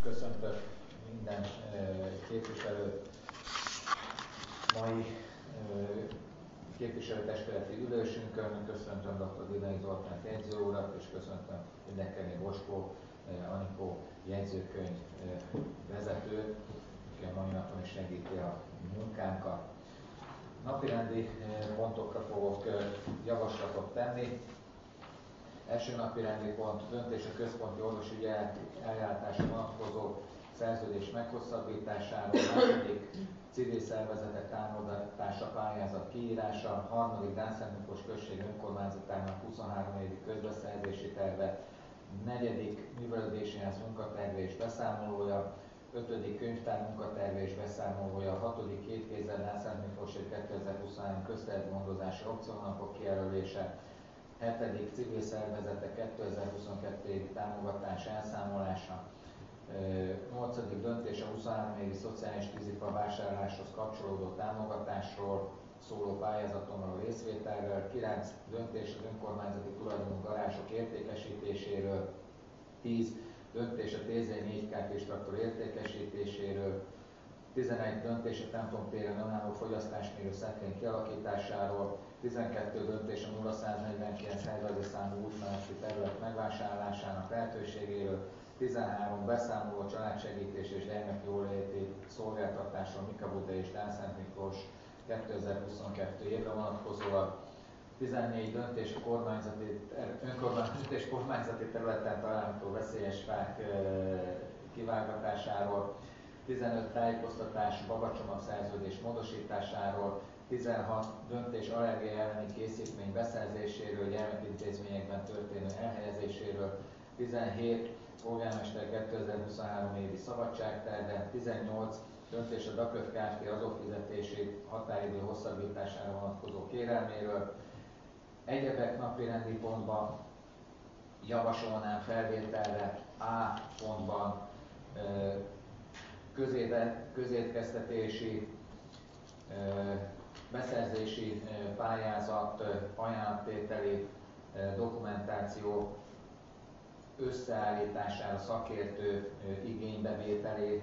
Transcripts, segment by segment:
Köszöntök minden képviselőt mai képviselőtestületi ülésünkön. Köszöntöm dr. Didai Zoltán jegyző urat, és köszöntöm Mindenkelné Boskó Anikó jegyzőkönyv vezetőt, aki a mai napon is segíti a munkánkat. Napirendi pontokra fogok javaslatot tenni. Első napirendi pont: döntés a központi orvosügyi ellátásra vonatkozó szerződés meghosszabbításáról. Második, civil szervezetek támogatása pályázat kiírása. Harmadik, Dánszent Miklós község önkormányzatának 23 évi közbeszerzési terve. Negyedik, művelődési ház munkaterve és beszámolója. Ötödik, könyvtár munkaterve és beszámolója. Hatodik, kétkézzel Dánszent Miklóség 2023 köztervgondozási opciónapok kijelölése. Hetedik, civil szervezetek 2022 évi támogatás elszámolása. Nyolcadik, döntés a 23 évi szociális tűzifa vásárláshoz kapcsolódó támogatásról szóló pályázatomról részvételről. 9. döntés az önkormányzati tulajdonú garázsok értékesítéséről. 10. döntés a TZ4 kártyás traktor értékesítéséről. 11. döntés a templomtéren önálló fogyasztásmérő szekrény kialakításáról. 12. döntés a 0149 helyreállító számú útmeneti terület megvásárlásának lehetőségéről. 13. beszámoló családsegítés és gyermekjóléti szolgáltatásról Mika Buda és Dánszent Miklós 2022 évre vonatkozóan. 14. döntés a önkormányzati és kormányzati területen található veszélyes fák kivágatásáról. 15. tájékoztatás babacsomagszerződés módosításáról. 16. döntés allergia elleni készítmény beszerzéséről, gyermekintézményekben történő elhelyezéséről. 17. polgármester 2023 évi szabadságterve. 18. döntés a DAKÖV Kft. Adófizetési határidő hosszabbítására vonatkozó kérelméről. Egyebek napirendi pontban javasolnám felvételre A pontban közétkeztetési beszerzési pályázat, ajánlattételi dokumentáció összeállítására, szakértő igénybevételére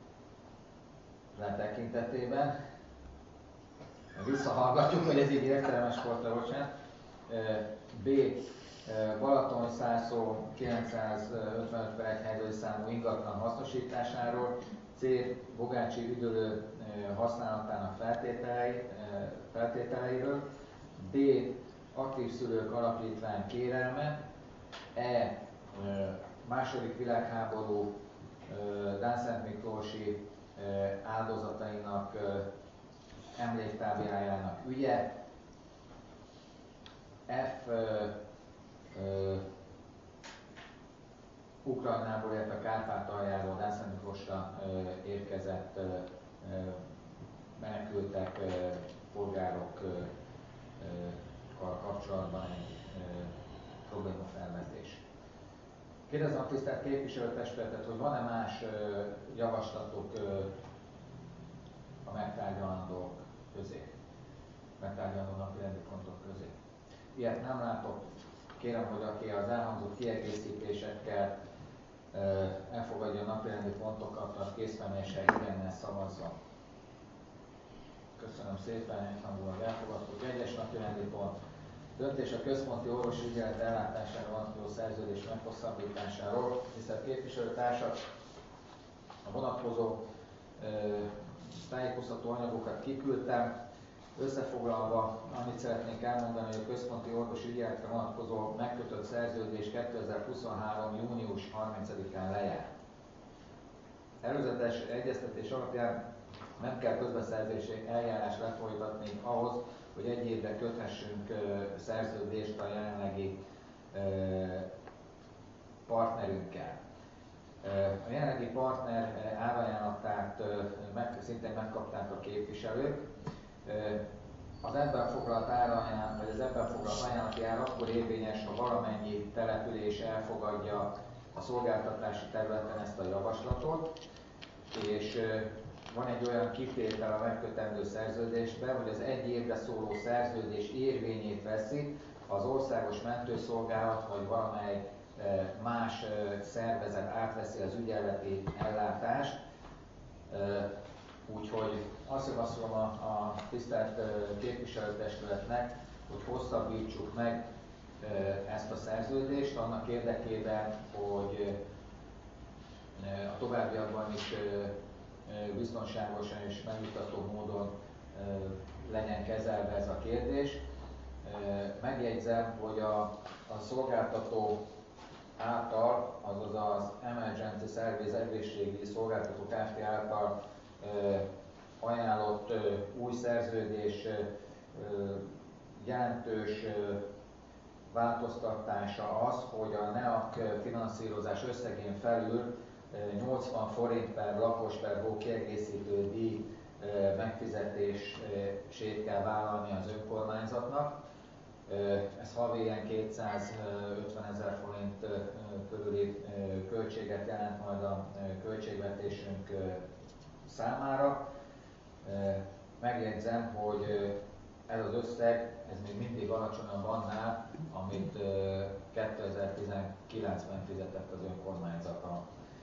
tekintetében. Visszahallgatjuk, hogy ez így értelmes volt, bocsánat. B. Balatonszászló 955/1 helyzeti számú ingatlan hasznosításáról. C. Bogácsi üdülő használatának feltételeiről. D. Aktív szülők alapítvány kérelme. E. Második világháború Dánszent Miklósi áldozatainak emléktáblájának ügye. F. Ukrajnából, illetve a Kárpátaljáról Dánszent Miklósra érkezett menekültek, polgárokkal kapcsolatban egy problémafelvetés. Kérdezem a tisztelt képviselőtestületet, hogy van-e más javaslatuk a megtárgyalandók közé, megtárgyalandó napirendi pontok közé. Ilyet nem látok. Kérem, hogy aki az elhangzott kiegészítésekkel elfogadja a napirendi pontokat, az készfeméssel igennel szavazzon. Köszönöm szépen, egyhangulag elfogadtuk. Egyes napirendi pont: döntés a központi orvosi ügyelet ellátására vonatkozó szerződés meghosszabbításáról. Tisztelt képviselőtársak, a vonatkozó tájékoztató anyagokat kiküldtem. Összefoglalva annyit szeretnék elmondani, hogy a központi orvosi ügyeletre vonatkozó megkötött szerződés 2023. június 30-án lejár. Előzetes egyeztetés alapján nem kell közbeszerzési eljárás lefolytatni ahhoz, hogy egy évre köthessünk szerződést a jelenlegi partnerünkkel. A jelenlegi partner árajánlatát szintén megkapták a képviselők. Az ebben foglalt árajánlat, vagy az ebben foglalt ajánlati ár akkor érvényes, ha valamennyi település elfogadja a szolgáltatási területen ezt a javaslatot, és van egy olyan kitétel a megkötendő szerződésben, hogy az egy évre szóló szerződés érvényét veszi az országos mentőszolgálat vagy valamely más szervezet átveszi az ügyeleti ellátást. Úgyhogy azt javaslom a tisztelt képviselőtestületnek, hogy hosszabbítsuk meg ezt a szerződést annak érdekében, hogy a továbbiakban is biztonságosan és megnyugtató módon legyen kezelve ez a kérdés. Megjegyzem, hogy a szolgáltató által, azaz az Emergency Service egészségügyi szolgáltató Kft. Által ajánlott új szerződés jelentős változtatása az, hogy a NEAK finanszírozás összegén felül 80 forint per lakos per hó kiegészítő díj megfizetését kell vállalni az önkormányzatnak. Ez havi ilyen 250 000 forint körüli költséget jelent majd a költségvetésünk számára. Megjegyzem, hogy ez az összeg, ez még mindig alacsonyabb annál, amit 2019-ben fizetett az önkormányzat a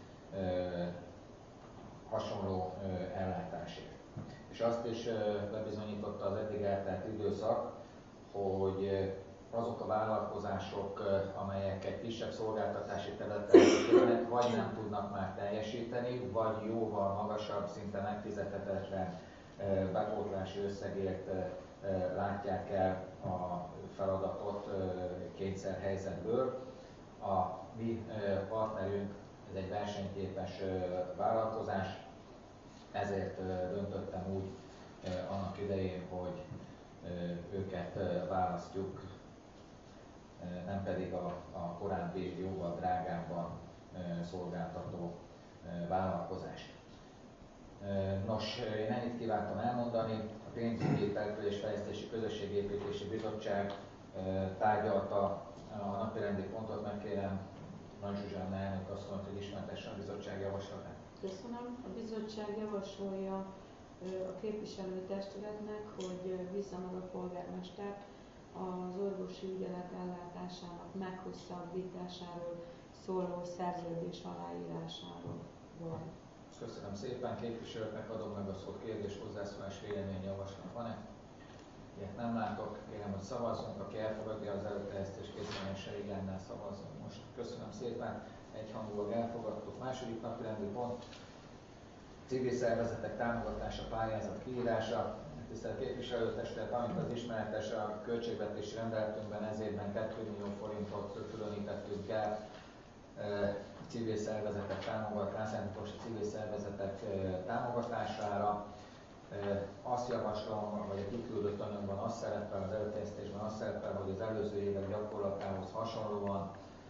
hasonló ellátásért. És azt is bebizonyította az eddig eltelt időszak, hogy azok a vállalkozások, amelyek egy kisebb szolgáltatási területen működnek, vagy nem tudnak már teljesíteni, vagy jóval magasabb, szinte megfizethetetlen bepótlási összegért látják el a feladatot kényszerhelyzetből. A mi partnerünk, ez egy versenyképes vállalkozás, ezért döntöttem úgy annak idején, hogy őket választjuk, nem pedig a korábbi jóval drágábban szolgáltató vállalkozást. Nos, én ennyit kívántam elmondani. A Pénzügyi Településfejlesztési Közösségépítési Bizottság tárgyalta a napirendi pontot, megkérem Nagy Zsuzsanna elnök asszonyt, hogy ismertesse a bizottság javaslatát. Köszönöm. A bizottság javasolja a képviselőtestületnek, hogy bízza meg a polgármestert az orvosi ügyelet ellátásának meghosszabbításáról szóló szerződés aláírásáról. Köszönöm szépen, képviselőknek adom meg a szót, kérdés, hozzászólás, vélemény, javaslat van-e? Ilyet nem látok, kérem, hogy szavazzunk, aki elfogadja az előterjesztés készülése, igennel szavazzunk most. Köszönöm szépen, egyhangulag elfogadtuk. Második napirendi pont, civil szervezetek támogatása, pályázat kiírása. Tisztelt képviselőtestület, amit az ismeretes, a költségvetési rendeletünkben ez évben 2 millió forintot különítettünk el civil szervezetek támogatására, civil szervezetek támogatására. Azt javaslom, vagy a kiküldött anyagban az szerepel, az előterjesztésben az szerepel, hogy az előző évek gyakorlatához hasonlóan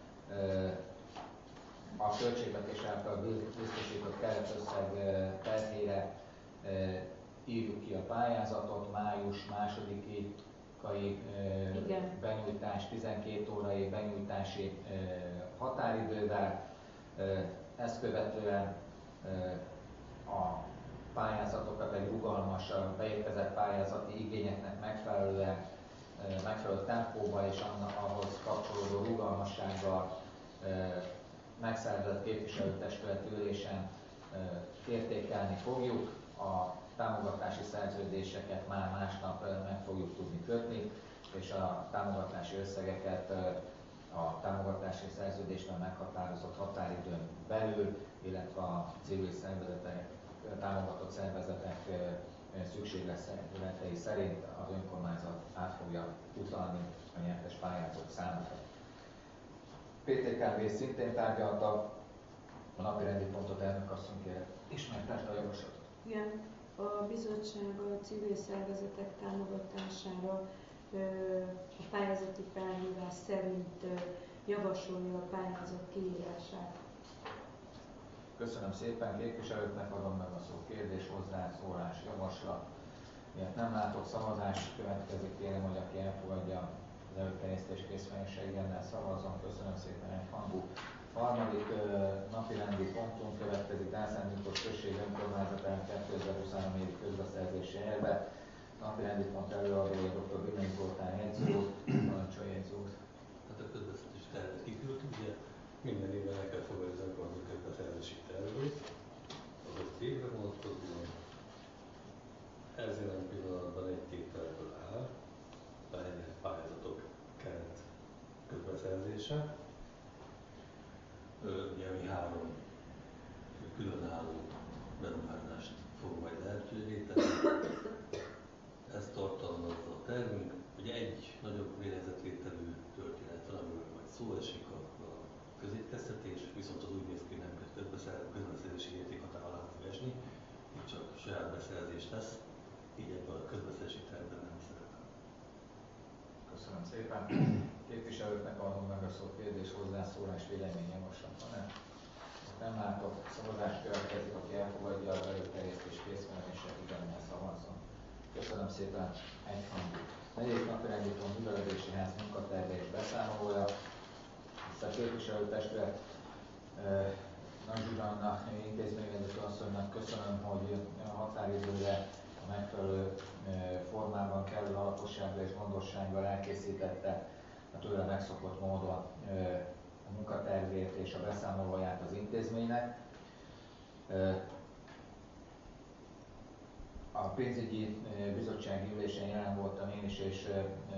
a költségvetés által biztosított keretösszeg terhére írjuk ki a pályázatot, május 2-i benyújtás, 12 órai benyújtási határidővel. Ezt követően a pályázatokat egy rugalmas, beérkezett pályázati igényeknek megfelelő tempóba és ahhoz kapcsolódó rugalmassággal megszervezett képviselőtestületi ülésen értékelni fogjuk. A támogatási szerződéseket már másnap meg fogjuk tudni kötni, és a támogatási összegeket a támogatási szerződésben meghatározott határidőn belül, illetve a civil szervezetek, támogatott szervezetek szükségletei szerint az önkormányzat át fogja utalni a nyertes pályázók számára. PTKB szintén tárgyalta a napirendi pontot, elnök asszony kérem, ismertette a javaslatot. Igen, a bizottság a civil szervezetek támogatására a pályázati felhívás szerint javasolja a pályázat kiírását. Köszönöm szépen, képviselőknek adom meg a szó, kérdés, hozzászólás, javaslat. Ilyet nem látok, szavazás következik, kérem, hogy aki elfogadja az előterjesztés készfejése, igennel szavazzon. Köszönöm szépen, egyhangú. Harmadik napirendi pontunk következik, Dászán Miklós község önkormányzatának 2023 évi közbeszerzési elve. Napirendi pont előadója dr. Bimai Zoltán jegyző úr, parancsolja jegyző úr. Hát a közbeszerzési tervet kiküldtük, ugye minden évben el kell fogadni az önkormányzat közbeszerzési tervét, az 5 évre vonatkozóan. Ez jelen pillanatban egy tételből áll, pályázatok keret közbeszerzése, ami 3 különálló beruházást fog majd lehetővé tenni. Ezt tartalmazza a tervünk. Ugye egy nagyobb lélegzetvételű történet van, amiről majd szó esik, a közétkeztetés, viszont az úgy néz ki, nem közbeszerzési értékhatár alá fog esni, így csak saját beszerzés lesz, így ebben a közbeszerzési tervben nem szerepel. Köszönöm szépen. Képviselőknek adom meg a szót, kérdés, hozzászólás, véleményjavaslat van-e? Nem látok, szavazás következik, aki elfogadja az előterjesztés készfelmését, ugyanilyen szavazzon. Köszönöm szépen, egyhangú. Negyedik napirendi pont művelődési ház munkaterve és beszámolója. Ezt a képviselőtestület Nagy Zsuzsanna intézményvezető asszonynak köszönöm, hogy a határidőre a megfelelő formában, kellő alapossággal és gondossággal elkészítette a tőle megszokott módon a munkatervét és a beszámolóját az intézménynek. A pénzügyi bizottsági ülésen jelen voltam én is, és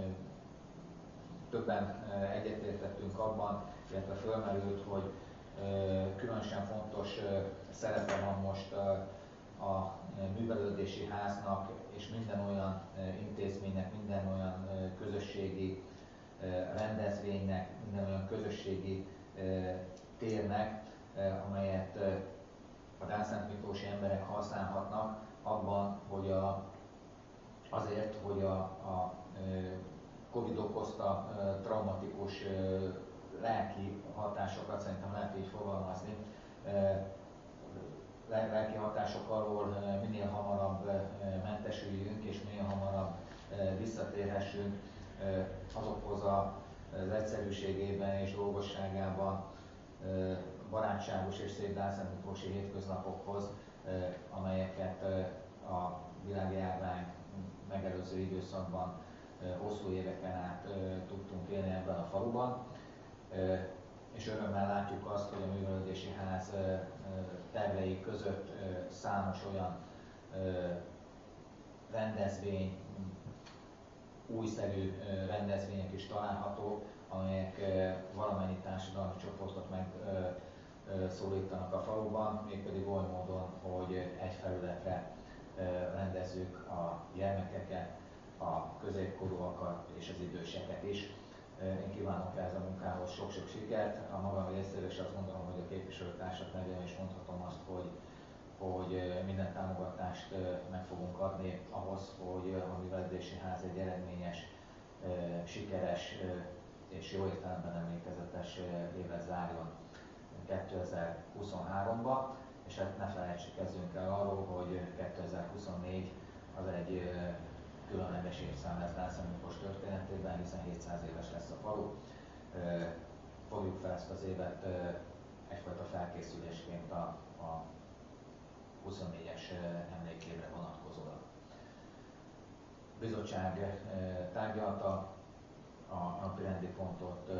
többen egyetértettünk abban, illetve fölmerült, hogy különösen fontos szerepe van most a művelődési háznak és minden olyan intézménynek, minden olyan közösségi rendezvénynek, minden olyan közösségi térnek, amelyet a Dánszent Miklósi emberek használhatnak abban, hogy azért, hogy a Covid okozta traumatikus lelki hatásokat, szerintem lehet így fogalmazni, lelki hatások alól minél hamarabb mentesüljünk és minél hamarabb visszatérhessünk azokhoz az egyszerűségében és dolgosságában barátságos és szép Dánszent Miklósi hétköznapokhoz, amelyeket a világjárvány megelőző időszakban hosszú éveken át tudtunk élni ebben a faluban. És örömmel látjuk azt, hogy a művelődési ház tervei között számos olyan rendezvény, újszerű rendezvények is találhatók, amelyek valamennyi társadalmi csoportot megszólítanak a faluban, mégpedig oly módon, hogy egy felületre rendezzük a gyermekeket, a középkorúakat és az időseket is. Én kívánok ehhez a munkához sok-sok sikert. A magam részéről is azt gondolom, hogy a képviselőtársak nevében is mondhatom azt, hogy minden támogatást meg fogunk adni ahhoz, hogy a művelődési ház egy eredményes, sikeres és jó értelemben emlékezetes évet zárjon 2023-ban, és hát ne felejtsézzünk el arról, hogy 2024 az egy különleges évszám lesz Dánszent Miklós történetében, hiszen 700 éves lesz a falu. Fogjuk fel ezt az évet egyfajta felkészülésként a 24-es emlékévre vonatkozóan. A bizottság tárgyalta a napirendi pontot.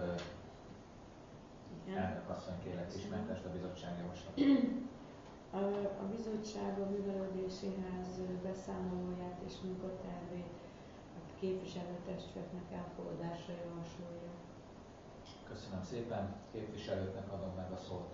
Elnök asszony, kérlek, ismertesd a bizottság javaslatot. A bizottság a művelődési ház beszámolóját és munkatervét a képviselőtestületnek elfogadásra javasolja. Köszönöm szépen. Képviselőknek adom meg a szót.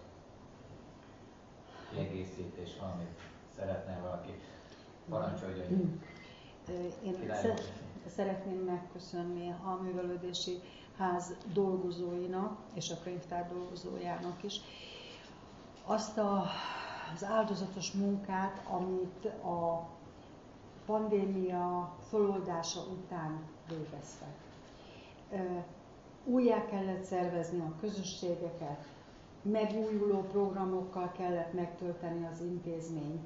Kiegészítés, valamit szeretne valaki? Parancsolja. Én szeretném megköszönni a művelődési ház dolgozóinak és a könyvtár dolgozójának is azt az áldozatos munkát, amit a pandémia föloldása után végeztek. Újjá kellett szervezni a közösségeket, megújuló programokkal kellett megtölteni az intézményt,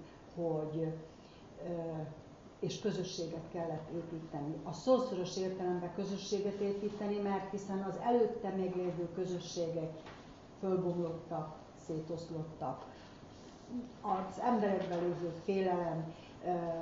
és közösséget kellett építeni. A szószoros értelemben közösséget építeni, mert hiszen az előtte meglévő közösségek fölbomlottak, szétoszlottak. Az emberekben lévő félelem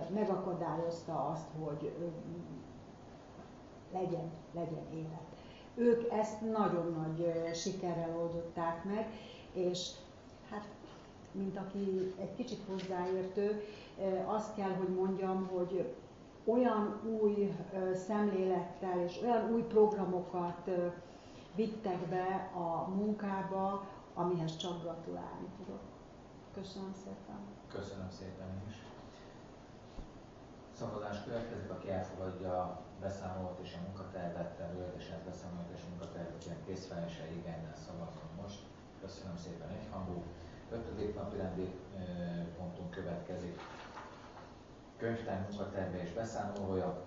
megakadályozta azt, hogy legyen élet. ők ezt nagyon nagy sikerrel oldották meg, és hát mint aki egy kicsit hozzáértő, azt kell, hogy mondjam, hogy olyan új szemlélettel és olyan új programokat vittek be a munkába, amihez csak gratulálni tudok. Köszönöm szépen. Köszönöm szépen én is. Szavazás következik, aki elfogadja a beszámolót és a munkatervet, előzetesen beszámolót és a munkatervet ilyen készfelelősen igennel szavazom most. Köszönöm szépen, egyhangú. 5. napi rendi pontunk következik. Könyvtár munkaterve és beszámolója.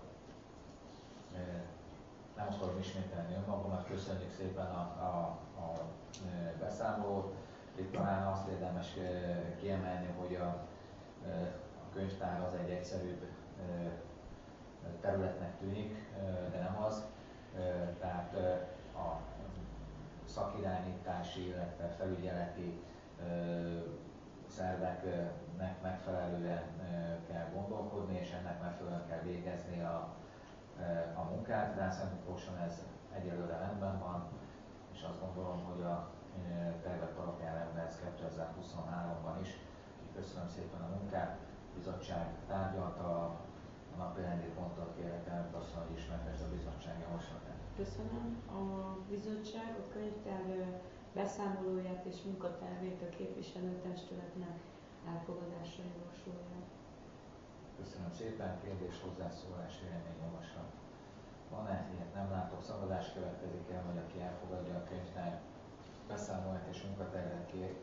Nem akarom ismételni önmagamnak, köszönjük szépen a beszámolót. Itt talán azt érdemes kiemelni, hogy a könyvtár az egy egyszerűbb területnek tűnik, de nem az. Tehát a szakirányítási, illetve felügyeleti szerveknek megfelelően kell gondolkodni, és ennek megfelelően kell végezni a munkát. Dászent Miklóson ez egyelőre rendben van, és azt gondolom, hogy a tervek alapján rendben ez 2023-ban is. Köszönöm szépen a munkát. A bizottság tárgyalta a napirendi pontot, kérlek elnök asszony, hogy ismertesse a bizottság javaslatát. Köszönöm. A bizottság a könyvtár beszámolóját és munkatervét a képviselőtestületnek elfogadásra javasolja. Köszönöm szépen. Kérdés, hozzászólás, vélemény, javaslat. Van-e? Ilyet nem látok. Szavazás következik el, hogy aki elfogadja a könyvtár beszámolóját és munkatervet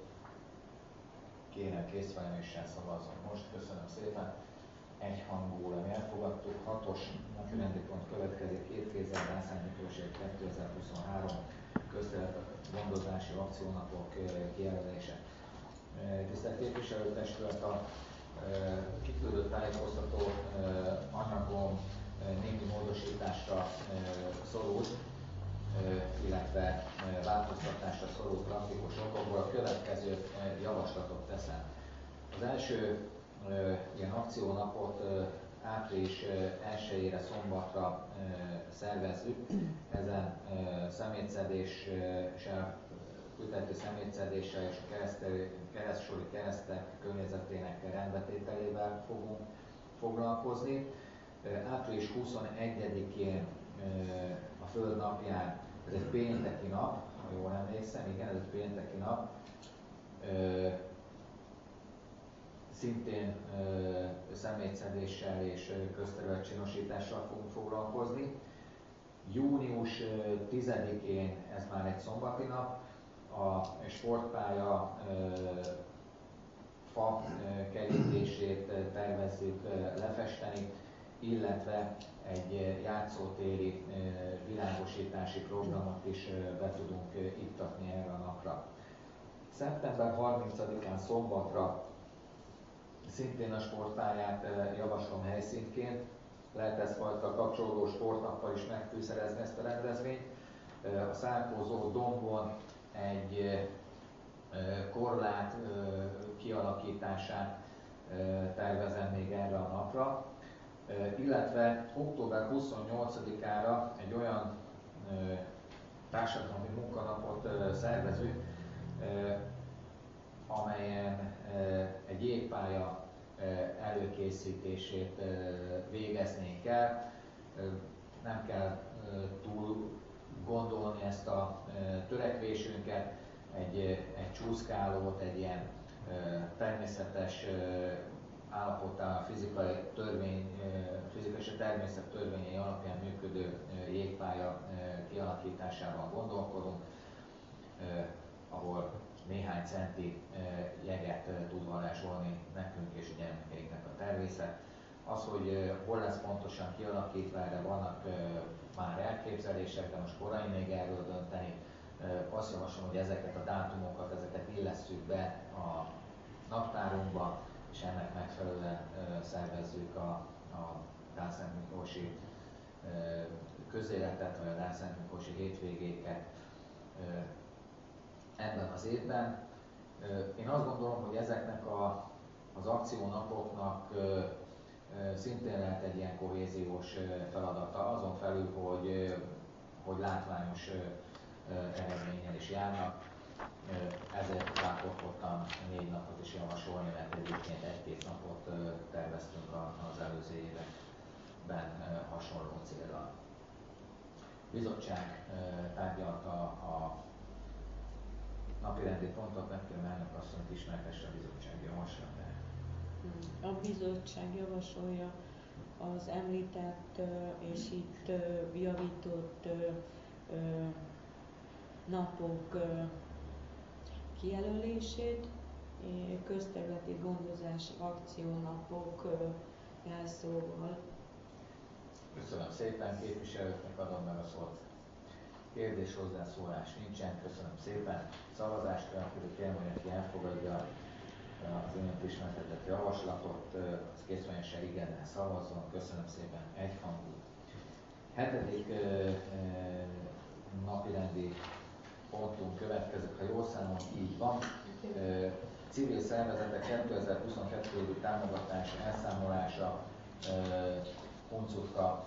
kérem készfeleméssel szavazom most. Köszönöm szépen. Egyhangúan elfogadtuk. 6. napirendi pont következik. 2 kézzel Dászent Miklósék 2023 közterület gondozási akciónapok kijelölése. Tisztelt képviselőtestület, a kiküldött tájékoztató anyagom némi módosításra szorult, illetve változtatásra szorult praktikus okokból. A következő javaslatot teszem. Az első ilyen akciónapot április 1-ére szombatra szervezzük. Ezen szemétszedéssel, ütető szemétszedéssel és a keresztsori keresztek környezetének rendbetételével fogunk foglalkozni. Április 21-én a Föld napján, ez egy pénteki nap, ha jól emlékszem, igen, ez egy pénteki nap, szintén szemétszedéssel és közterületcsinosítással fogunk foglalkozni. Június 10-én, ez már egy szombati nap, a sportpálya fa kerítését tervezzük lefesteni, illetve egy játszótéri világosítási programot is be tudunk iktatni erre a napra. Szeptember 30-án szombatra szintén a sportpályát javaslom helyszínként. Lehet ezfajta kapcsolódó sportnappal is megfűszerezni ezt a rendezvényt. A Szárkózó dombon egy korlát kialakítását tervezem még erre a napra, illetve október 28-ára egy olyan társadalmi munkanapot szervezünk, amelyen egy jégpálya előkészítését végeznénk el. Nem kell túl gondolni ezt a törekvésünket, egy csúszkálót, egy ilyen természetes állapotán, a fizikai és a természet törvényei alapján működő jégpálya kialakításában gondolkodunk, ahol néhány centi jeget tud varázsolni nekünk és a gyermekeinknek a természet. Az, hogy hol lesz pontosan kialakítva, erre vannak már elképzelések, de most korai még erről dönteni. Azt javaslom, hogy ezeket a dátumokat, ezeket illesszük be a naptárunkba, és ennek megfelelően szervezzük a Dászent Miklósi közéletet, vagy a Dászent Miklósi hétvégéket ebben az évben. Én azt gondolom, hogy ezeknek az akciónapoknak szintén lehet egy ilyen kohéziós feladata, azon felül, hogy látványos eredménnyel is járnak. Ezért rákopottam 4 napot is javasolni, mert egyébként 1-2 napot terveztünk az előző években hasonló célra. A bizottság tárgyalta a napirendi pontot, megkérem elnök asszonyt ismertesse a bizottság javaslatát. A bizottság javasolja az említett és itt javított napok kijelölését, közterületi gondozási akciónapok jelszóval. Köszönöm szépen, képviselőknek adom meg a szót. Kérdés, hozzászólás nincsen, köszönöm szépen. Szavazást kérem, hogy aki elfogadja az önök ismertetett javaslatot, az készvényesen igennel szavazzon. Köszönöm szépen, egyhangú. 7. napirendi pontunk következik, ha jól számolom, így van. Civil szervezetek 2022 évi támogatás elszámolása, Huncutka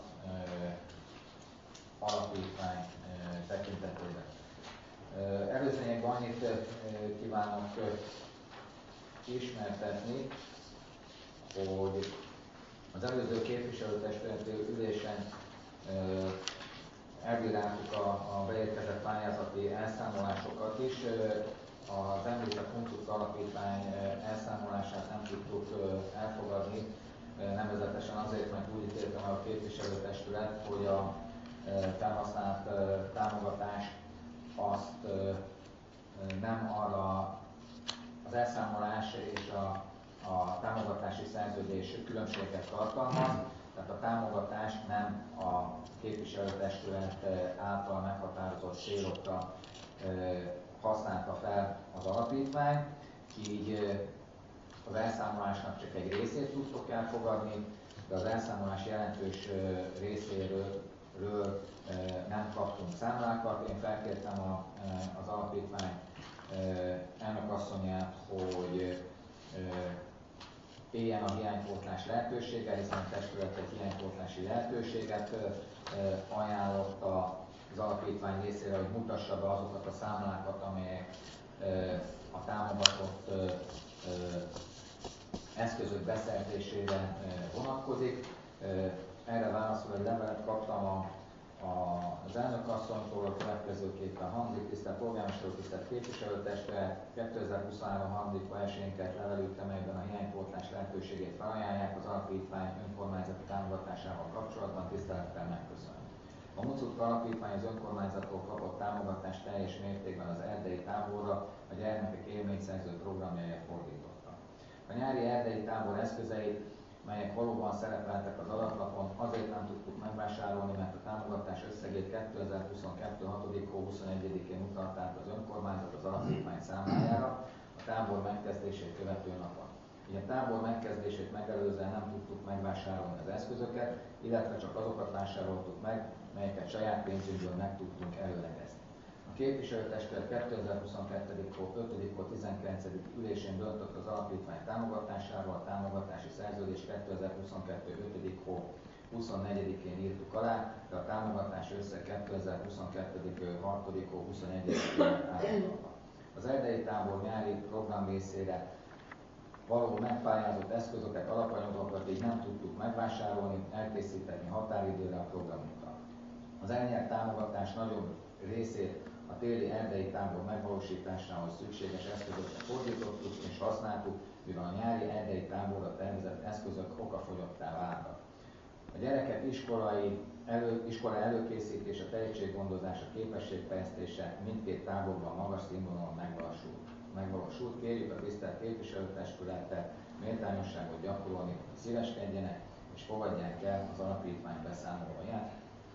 alapítvány tekintetében. Előzményekben annyit kívánok ismertetni, hogy az előző képviselőtestületi ülésen elbíráltuk a beérkezett pályázati elszámolásokat is. Az említett Huncutka alapítvány elszámolását nem tudtuk elfogadni, nevezetesen azért, mert úgy ítéltem el a képviselőtestület, hogy a felhasznált támogatást azt nem arra az elszámolás és a támogatási szerződés különbséget tartalmaz, tehát a támogatást nem a képviselőtestület által meghatározott célokra használta fel az alapítvány, így az elszámolásnak csak egy részét tudtok elfogadni, de az elszámolás jelentős részéről nem kaptunk számlákat. Én felkértem az alapítvány elnökasszonyát, hogy éljen a hiánypótlás lehetőséggel, hiszen a testület egy hiánypótlási lehetőséget ajánlott az alapítvány részére, hogy mutassa be azokat a számlákat, amelyek a támogatott eszközök beszerzésére vonatkozik. Erre válaszol egy levelet kaptam az elnökasszonytól, a következőképpen hangzik: tisztelt polgármester úr, tisztelt képviselőtestület, 2023. harmadik elsőjénket levelükre, melyben a hiánypótlás lehetőségét felajánlják az alapítvány önkormányzati támogatásával kapcsolatban, tisztelettel megköszönöm. A Huncutka alapítvány az önkormányzattól kapott támogatást teljes mértékben az erdei táborra, a gyermekek élményszerző programjáért fordította. A nyári erdei tábor eszközeit, melyek valóban szerepeltek az adatlapon, azért nem tudtuk megvásárolni, mert a támogatás összegét 2022. 6. hó 21-én utalt át az önkormányzat az alapítvány számlájára a tábor megkezdését követő napon. Így a tábor megkezdését megelőzően nem tudtuk megvásárolni az eszközöket, illetve csak azokat vásároltuk meg, melyeket saját pénzünkből meg tudtunk előlegezni. A képviselőtestület 2022. hó 5. hó 19. ülésén döntött az alapítvány támogatásáról, a támogatási szerződés 2022. 5. hó 24-én írtuk alá, de a támogatás összeg 2022. 6. hó 21-én átadva. Az erdei tábor nyári program részére való megpályázott eszközöket, alapanyagokat így nem tudtuk megvásárolni, elkészíteni határidőre a programunkat. Az elnyert támogatás nagyobb részét a téli erdei tábor megvalósításához szükséges eszközökre fordítottuk és használtuk, mivel a nyári erdei táborra tervezett eszközök okafogyottá váltak. A gyerekek iskola előkészítése, tehetséggondozás, a képességfejlesztése mindkét táborban magas színvonalon megvalósult. Kérjük a tisztelt képviselőtestületet méltányosságot gyakorolni, szíveskedjenek és fogadják el az alapítvány beszámolóját.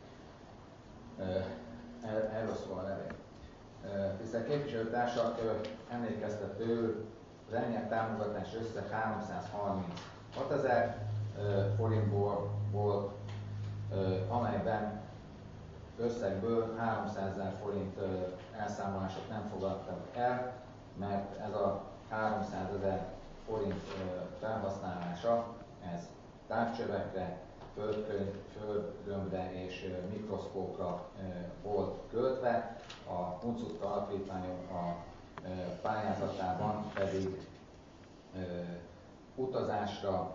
Erről szól a levél. Tisztelt képviselőtársak, emlékeztető, az elnyert támogatás összeg 336 000 forintból volt, amelyben összegből 300 000 forint elszámolások nem fogadtak el, mert ez a 300 000 forint felhasználása, ez távcsövekre, földgömbre és mikroszkópra volt költve, a Huncutka Alapítvány a pályázatában pedig utazásra,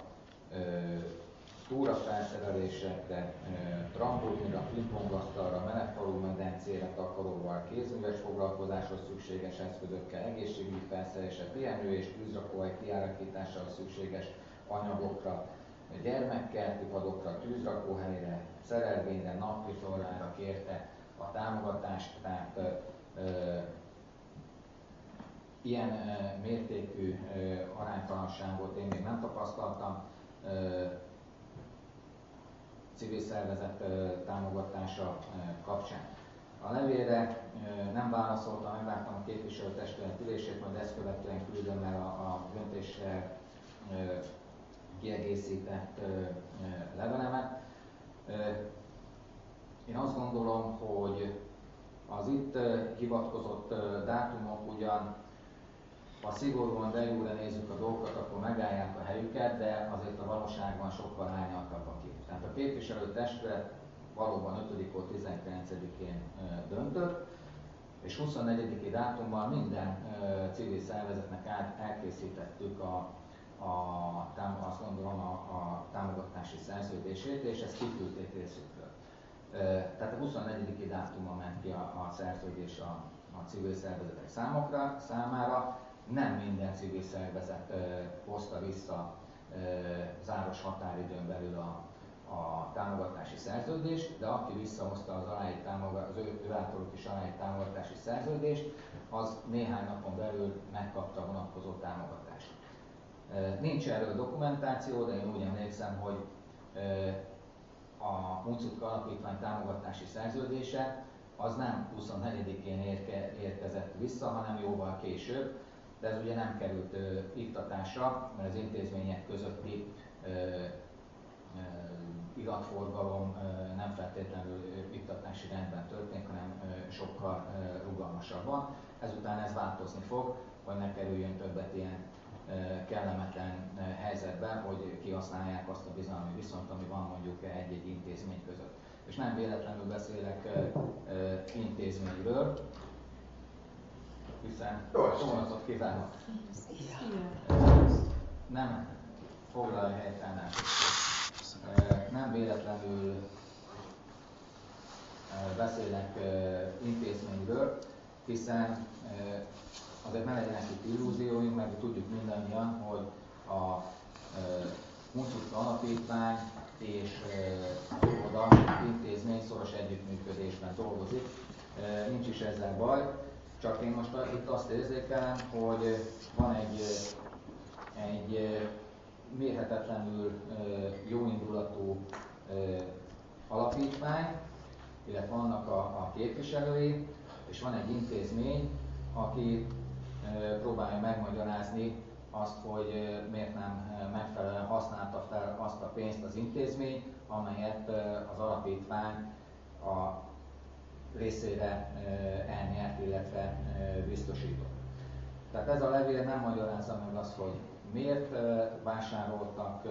túrafelszerelésekre, trambolinra, pingpongasztalra, melegfalú medencére, takaróval, kézműves foglalkozáshoz szükséges eszközökkel, egészségügyi felszerelésre, pihenő és tűzrakóhely kialakításához szükséges anyagokra, gyermekkerti padokra, tűzrakóhelyre, szerelvényre, napvitorlára kérte a támogatást, tehát ilyen mértékű aránytalanságot én még nem tapasztaltam civil szervezet támogatása kapcsán. A levélre nem válaszoltam, megvártam a képviselőtestület ülését, majd ezt követően küldöm el a döntésre kiegészített levelemet. Én azt gondolom, hogy az itt hivatkozott dátumok ugyan, ha szigorúan de jure nézzük a dolgokat, akkor megállják a helyüket, de azért a valóságban sokkal árnyaltabbak itt. Tehát a képviselőtestület valóban 5-től 19-én döntött, és 24-i dátummal minden civil szervezetnek elkészítettük azt gondolom a támogatási szerződését, és ezt kiküldték részükről. Tehát a 24. dátumon ment ki a szerződés a civil szervezetek számára. Nem minden civil szervezet hozta vissza záros határidőn belül a támogatási szerződést, de aki visszahozta az ő általuk is aláírt támogatási szerződést, az néhány napon belül megkapta a vonatkozó támogatást. Nincs erről dokumentáció, de én úgy emlékszem, hogy a Huncutka Alapítvány támogatási szerződése az nem 24-én érkezett vissza, hanem jóval később, de ez ugye nem került iktatásra, mert az intézmények közötti iratforgalom nem feltétlenül iktatási rendben történik, hanem sokkal rugalmasabban. Ezután ez változni fog, hogy ne kerüljön többet ilyen kellemetlen helyzetben, hogy kihasználják azt a bizalmi viszonyt, ami van mondjuk egy-egy intézmény között. És nem véletlenül beszélek intézményről, hiszen szólnatot kívánok. Nem foglalj helyt el, nem véletlenül beszélek intézményről, hiszen azért ne legyenek itt illúzióink, mert tudjuk mindannyian, hogy a Huncutka Alapítvány és az óvoda intézmény szoros együttműködésben dolgozik. Nincs is ezzel baj, csak én most itt azt érzékelem, hogy van egy mérhetetlenül jóindulatú alapítvány, illetve vannak a képviselői, és van egy intézmény, aki próbálja megmagyarázni azt, hogy miért nem megfelelően használta fel azt a pénzt az intézmény, amelyet az alapítvány a részére elnyert, illetve biztosított. Tehát ez a levél nem magyarázza meg azt, hogy miért vásároltak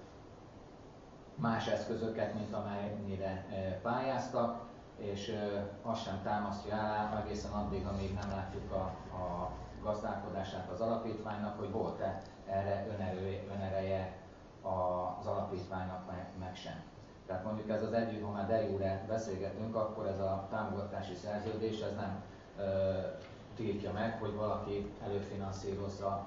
más eszközöket, mint amennyire pályáztak, és azt sem támasztja alá egészen addig, amíg nem látjuk a gazdálkodását az alapítványnak, hogy volt-e erre önereje az alapítványnak, meg sem. Tehát mondjuk ez az együtt, ha már de jure beszélgetünk, akkor ez a támogatási szerződés ez nem tiltja meg, hogy valaki előfinanszírozza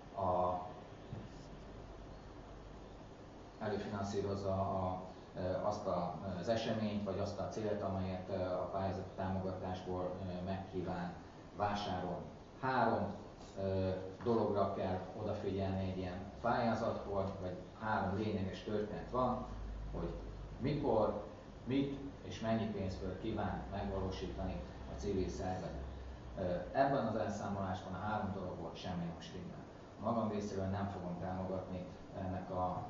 azt az eseményt, vagy azt a célt, amelyet a pályázati támogatásból megkíván vásárolni. 3 dologra kell odafigyelni egy ilyen pályázatkor, vagy 3 lényeges történet van, hogy mikor, mit és mennyi pénzből kíván megvalósítani a civil szervezet. Ebben az elszámolásban a 3 dologból semmi nem stimmel. A magam részéről nem fogom támogatni ennek a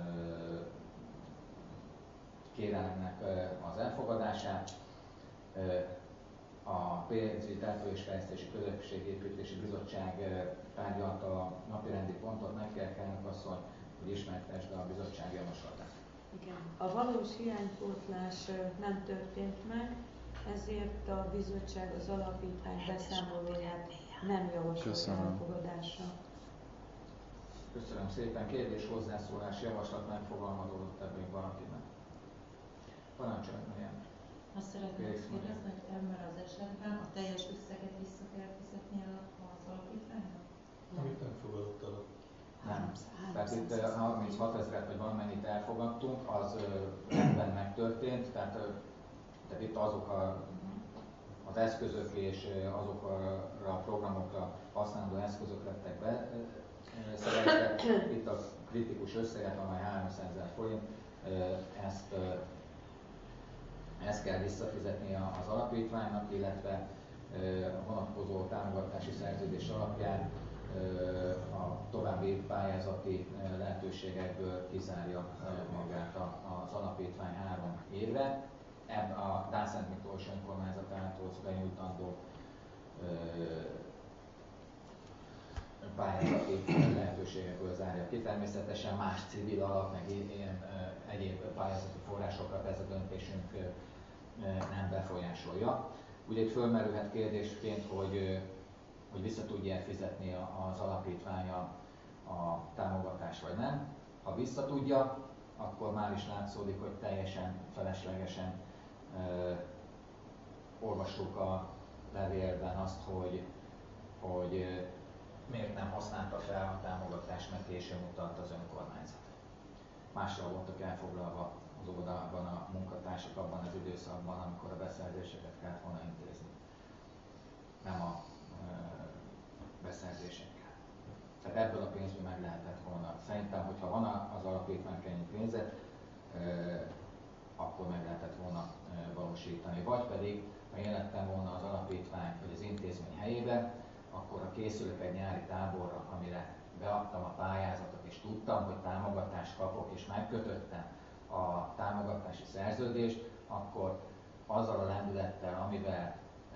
kérelemnek az elfogadását. A pénzügyi településfejlesztési közösségépítési bizottság tárgyalta a napirendi pontot, meg kell elnök asszony, hogy ismertesd a bizottság javaslatát. Igen. A valós hiánypótlás nem történt meg, ezért a bizottság az alapítvány beszámolóját nem javasol elfogadásra. Köszönöm szépen. Kérdés, hozzászólás, javaslat megfogalmazódott ebből valakinek. Parancsoljon, Marianne. Azt szeretném kérdezni, hogy ebben az esetben a teljes összeget vissza kell fizetni az alapítványnak? Amit nem fogadott el. Nem. Tehát itt 36 000 vagy valamennyit elfogadtunk, az rendben megtörtént, tehát itt azok az eszközök és azokra a programokra használható eszközök lettek be szerezve. Itt a kritikus összeget, amely 300 000 forint, ezt kell visszafizetni az alapítványnak, illetve a vonatkozó támogatási szerződés alapján a további pályázati lehetőségekből kizárja magát az alapítvány 3 évre. A Dánszent Miklós önkormányzatához benyújtandó pályázati lehetőségekből zárja ki. Természetesen más civil alap, meg ilyen egyéb pályázati forrásokat ez a döntésünk nem befolyásolja. Ugye itt fölmerülhet kérdésként, hogy vissza tudja fizetni az alapítvány a támogatást, vagy nem. Ha vissza tudja, akkor már is látszódik, hogy teljesen feleslegesen olvassuk a levélben azt, hogy miért nem használta fel a támogatást, mert későn utalt az önkormányzat. Mással voltak elfoglalva az óvodában a munkatársak abban az időszakban, amikor a beszerzéseket kellett volna intézni. Nem a beszerzésekkel. Tehát ebből a pénzből meg lehetett volna. Szerintem, hogyha van az alapítvány ennyi pénze, akkor meg lehetett volna valósítani. Vagy pedig, ha én lettem volna az alapítvány vagy az intézmény helyébe, akkor ha készülök egy nyári táborra, amire beadtam a pályázatot, és tudtam, hogy támogatást kapok, és megkötöttem a támogatási szerződést, akkor azzal a lendülettel, amivel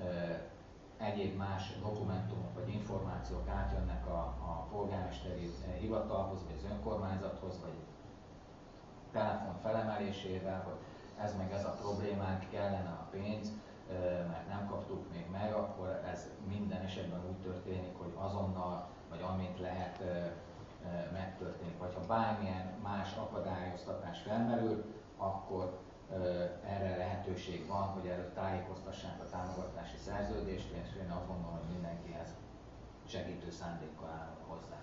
egyéb más dokumentumok vagy információk átjönnek a polgármesteri hivatalhoz, vagy az önkormányzathoz, vagy telefon felemelésével, hogy ez meg ez a problémánk, kellene a pénz, mert nem kaptuk még meg, akkor ez minden esetben úgy történik, hogy azonnal, vagy amint lehet megtörténik. Vagy ha bármilyen más akadályoztatás felmerül, akkor erre lehetőség van, hogy előtt tájékoztassák a támogatási szerződést, és én azt gondolom, hogy mindenkihez segítő szándékkal állok hozzá.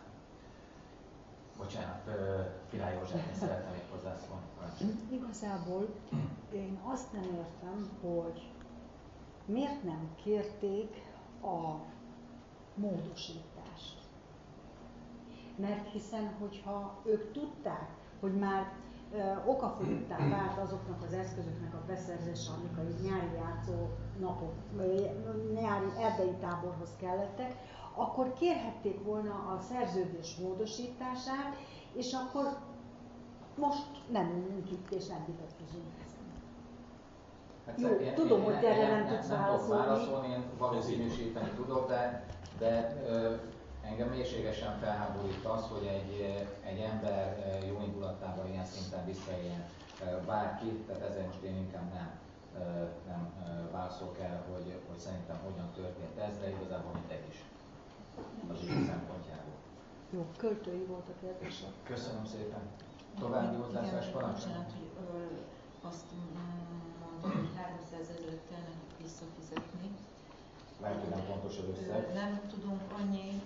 Bocsánat, Király Józsefnek szeretném még hozzászólni. Igazából én azt nem értem, hogy miért nem kérték a módosítást. Mert hiszen, hogyha ők tudták, hogy már okafogyottá vált azoknak az eszközöknek a beszerzése, amik a nyári játszó napok, nyári erdei táborhoz kellettek, akkor kérhették volna a szerződés módosítását, és akkor most nem ülünk itt és nem vitatkozunk. Hát jó, tudom, hogy erre nem tudsz válaszolni. Én valószínűsíteni tudok, de engem mélységesen felháborít az, hogy egy ember jó indulatában ilyen szinten visszaéljen bárki, tehát ezért most én inkább nem válaszolok erre, hogy szerintem hogyan történt ez, de igazából mindegy is az ügy szempontjából. Jó, költői volt a kérdése. Köszönöm szépen. További hozzászólás parancsoljon. Bocsánat, hogy azt mondom, hogy 300 000 kell nekik visszafizetni. Lehet, hogy nem pontos az összeg. Nem tudunk annyi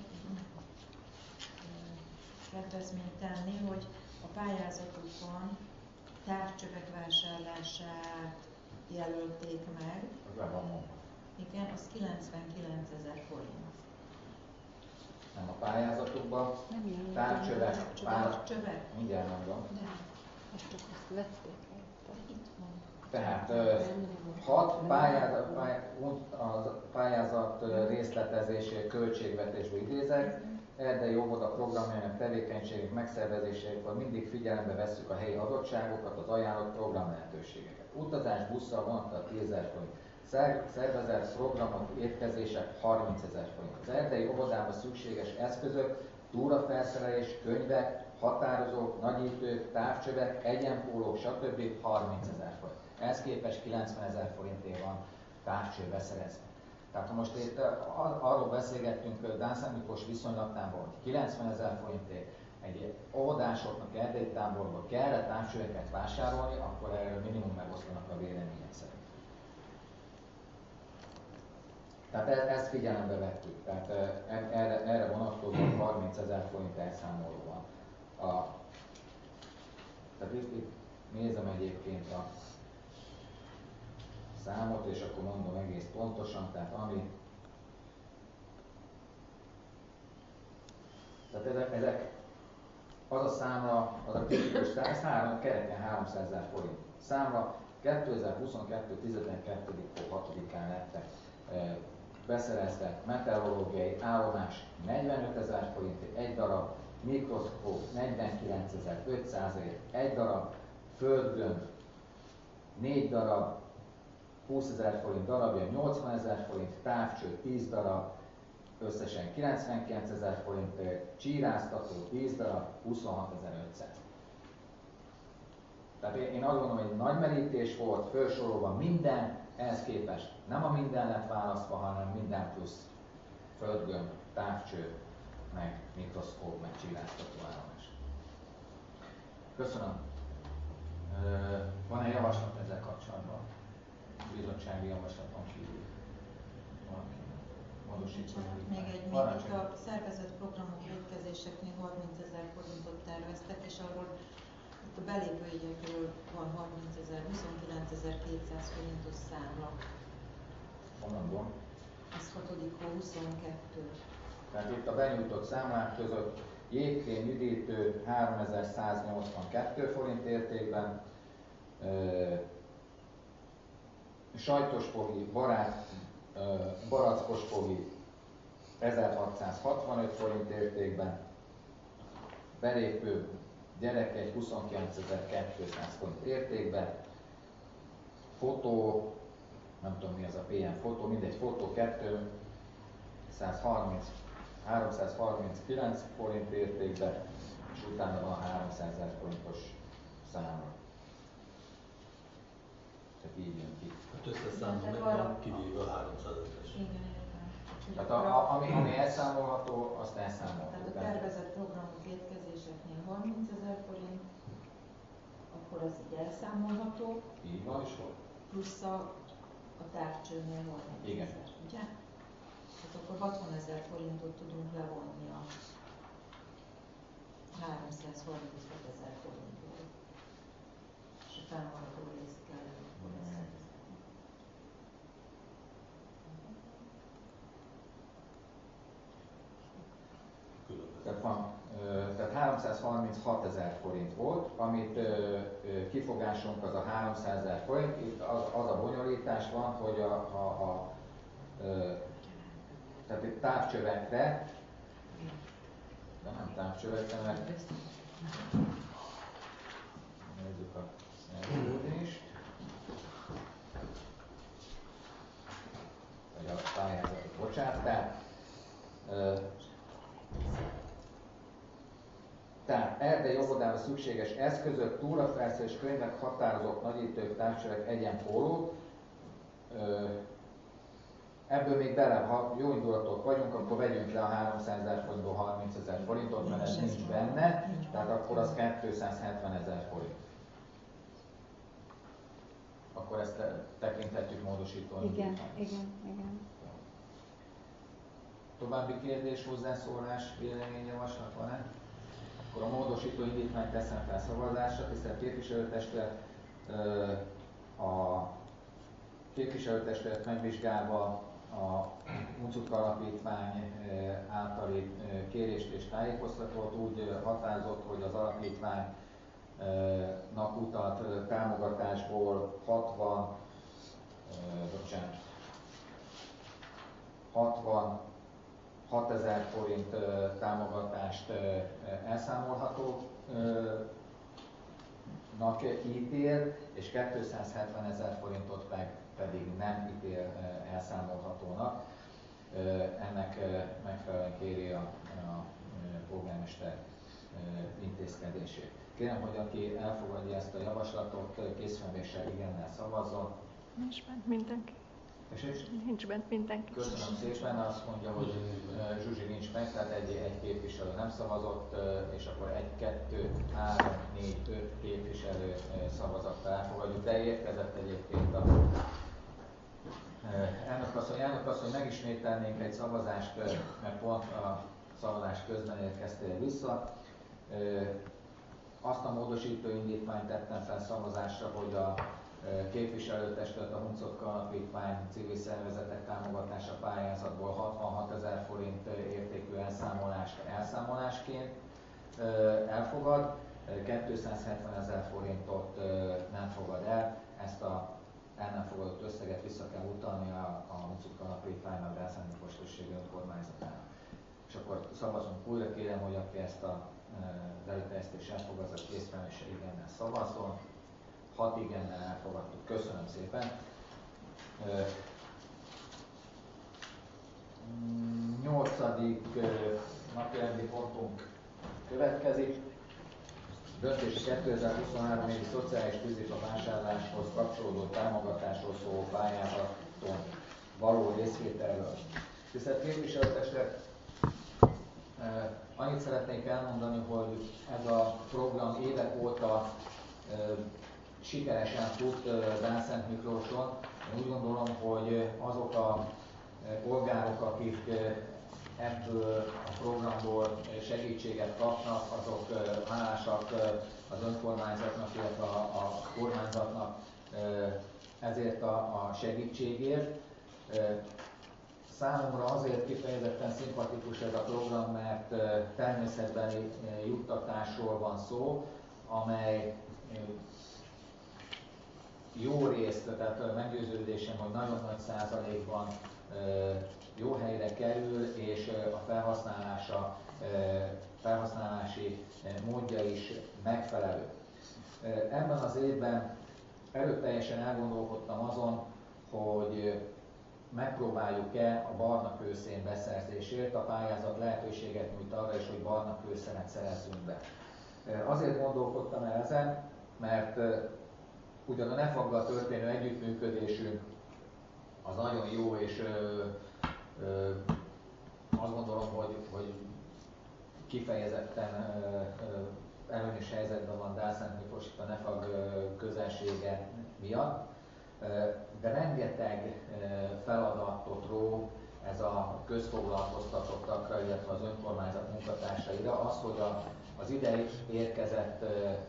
kedvezményt tenni, hogy a pályázatukon távcsövek vásárlását jelölték meg. Az le van mondva. Igen, az 99 000 forint. Nem a pályázatokban, távcsövek, mindjárt mondom. Azt csak azt vették. Itt van. Tehát 6 pályázat részletezésé költségvetésbe idézek, erdei óvoda programjának tevékenységek megszervezésekor mindig figyelembe vesszük a helyi adottságokat, az ajánlott program lehetőségeket. Utazás busszal vonattal 10 000 forint. Szervezett programok, étkezések 30 000 forint. Az erdei óvodában szükséges eszközök, túrafelszerelés, könyvek határozók, nagyítők, távcsövek, egyenpólók, stb. 30 000 forint. Ehhez képest 90 000 forintért van távcső beszerezve. Tehát ha most itt arról beszélgettünk Dánszent Miklós viszonylatában, hogy 90 000 forintért egy óvodásoknak erdei táborból kell távcsöveket vásárolni, akkor erről minimum megosztanak a vélemények szerint. Tehát ezt figyelembe vettük. Tehát erre vonatkozóan 30 000 forint elszámoló van. Tehát itt nézem egyébként a számot, és akkor mondom egész pontosan, tehát tehát ezek az a számla, az a kritikus számla, kereken 300 000 forint számla, 2022. 12.6-án lettek beszerezve meteorológiai állomás 45 000 forint, egy darab, mikroszkóp 49.500-ért, egy darab, földgömb 4 darab, 20 000 forint darabja, 80 000 forint, távcső 10 darab, összesen 99 000 forint, csíráztató 10 darab, 26.500. Tehát én azt gondolom, hogy egy nagy merítés volt, felsorolva minden, ehhez képest nem a minden lett választva, hanem minden plusz földgömb, távcső, meg mikroszkóp, meg csilláztató állomás. Köszönöm. Van-e javaslat ezzel kapcsolatban? Bizottsági javaslaton kívül? Még egy itt a szervezett programok vétkezéseknél 30 000 forintot terveztek, és arról itt a belépőjegyekről van 30 000, 29.200 forintos számla. Mondom. Ez 6. hó 22. Tehát itt a benyújtott számlák között jégkrém üdítő 3182 forint értékben, sajtos fogi, barackos fogi 1665 forint értékben, belépő gyerekegy 29.200 forint értékben, fotó, nem tudom mi az a PM fotó, mindegy fotó 339 forint értékben, és utána van 300 000 forintos számla. Tehát így jön ki. Hát összeszámolva megvan kivéve a 300 000-es. Igen. Tehát ami elszámolható, azt elszámolható. Tehát a tervezett programok vétkezéseknél 30 000 forint, akkor az így elszámolható. Így van is volt. Plusz a távcsőnél 30 000, igen. Ugye? Tehát akkor 60 000 forintot tudunk levonni a 336 000 forintból. És a fennmaradó részt kell összevezetni. Tehát 336 000 forint volt, amit kifogásunk az a 300 000 forint. Itt az a bonyolítás van, hogy tehát itt távcsövekre, de nem távcsövekre, mert nézzük a szerződést, vagy a pályázatot, bocsánat, tehát erdei óvodába szükséges eszközök, túrafelszerelés, könyvek, határozók, nagyítők, távcsövek, egyenpólók. Ebből még bele, ha jó indulatok vagyunk, akkor vegyünk le a 300 000 forintból 30 000 forintot, mert ez nincs benne, tehát akkor az 270 000 forint. Akkor ezt tekinthetjük módosítani. Igen. További kérdés, hozzászólás, véleményjavaslat van-e? Akkor a módosító indítványt teszem fel szavazásra, tisztelt képviselőtestület. A képviselőtestület megvizsgálva a Uncut Alapítvány általi kérést és tájékoztatót úgy határozott, hogy az alapítványnak utalt támogatásból 66 000 forint támogatást elszámolhatónak ítél, és 270 000 forintot pedig nem ítél elszámolhatónak. Ennek megfelelően kéri a polgármester intézkedését. Kérem, hogy aki elfogadja ezt a javaslatot, készfemeléssel igennel szavazzon. Nincs bent mindenki. Nincs bent mindenki. Köszönöm szépen, azt mondja, hogy Zsuzsi nincs meg, tehát egy képviselő nem szavazott, és akkor 1, 2, 3, 4, 5 képviselő szavazattal elfogadjuk, de érkezett egyébként a elnök asszony, megismételnénk egy szavazást, mert pont a szavazás közben érkeztél vissza. Azt a módosító indítványt tettem fel szavazásra, hogy a képviselőtestület a Huncotka Alapítvány civil szervezetek támogatása pályázatból 66 000 forint értékű elszámolást elszámolásként elfogad, 270 000 forintot nem fogad el, ezt a el nem fogadott összeget vissza kell utalni a Huncotka Alapítványnak, Dászányi Közösségi Önkormányzatának. És akkor szavazunk újra, kérem, hogy aki ezt a előterjesztést elfogadza, készfemeléssel igennel szavazzon. 6 igennel elfogadtuk. Köszönöm szépen. 8. napirendi pontunk következik. Döntés 2023 évi szociális tűzifavásárláshoz kapcsolódó támogatásról szóló pályázaton való részvételről. Tisztelt képviselőtestület, annyit szeretnék elmondani, hogy ez a program évek óta sikeresen fut Dászent Miklóson. Én úgy gondolom, hogy azok a polgárok, akik ebből a programból segítséget kapnak, azok hálásak az önkormányzatnak, illetve a kormányzatnak ezért a segítségért. Számomra azért kifejezetten szimpatikus ez a program, mert természetbeli juttatásról van szó, amely jó részt, tehát meggyőződésem, hogy nagyon nagy százalékban jó helyre kerül, és a felhasználási módja is megfelelő. Ebben az évben erőteljesen elgondolkodtam azon, hogy megpróbáljuk-e a barna kőszén beszerzésért. A pályázat lehetőséget nyújt arra is, hogy barna kőszenet szerezzünk be. Azért gondolkodtam el ezen, mert ugyan a NEFAG-gal történő együttműködésünk az nagyon jó, és azt gondolom, hogy kifejezetten előnyös helyzetben van Dászent Miklós itt a NEFAG közelsége miatt, de rengeteg feladatot ró ez a közfoglalkoztatottakra, illetve az önkormányzat munkatársaira az, hogy az ide érkezett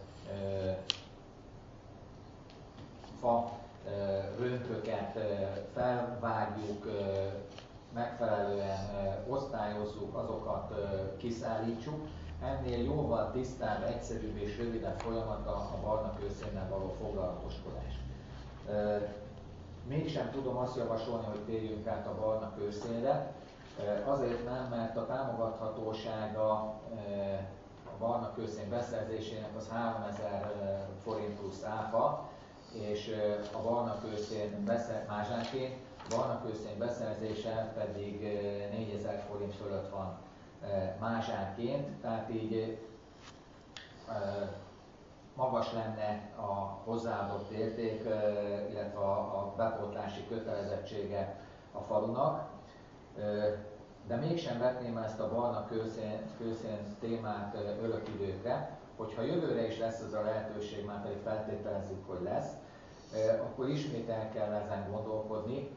fa rönköket felvágjuk, megfelelően osztályozzuk, azokat kiszállítsuk. Ennél jóval tisztább, egyszerűbb és rövidebb folyamat a barna kőszénnel való foglalatoskodás. Mégsem tudom azt javasolni, hogy térjünk át a barna kőszénre. Azért nem, mert a támogathatósága a barna kőszén beszerzésének az 3000 forint plusz áfa, és a barna kőszén mázsánként, barna kőszén beszerzése pedig 4000 forint fölött van mázsánként, tehát így magas lenne a hozzáadott érték, illetve a bepótlási kötelezettsége a falunak. De mégsem vetném ezt a barna kőszén témát örök időkre, hogyha jövőre is lesz ez a lehetőség, már pedig feltételezzük, hogy lesz, akkor ismét el kell ezen gondolkodni,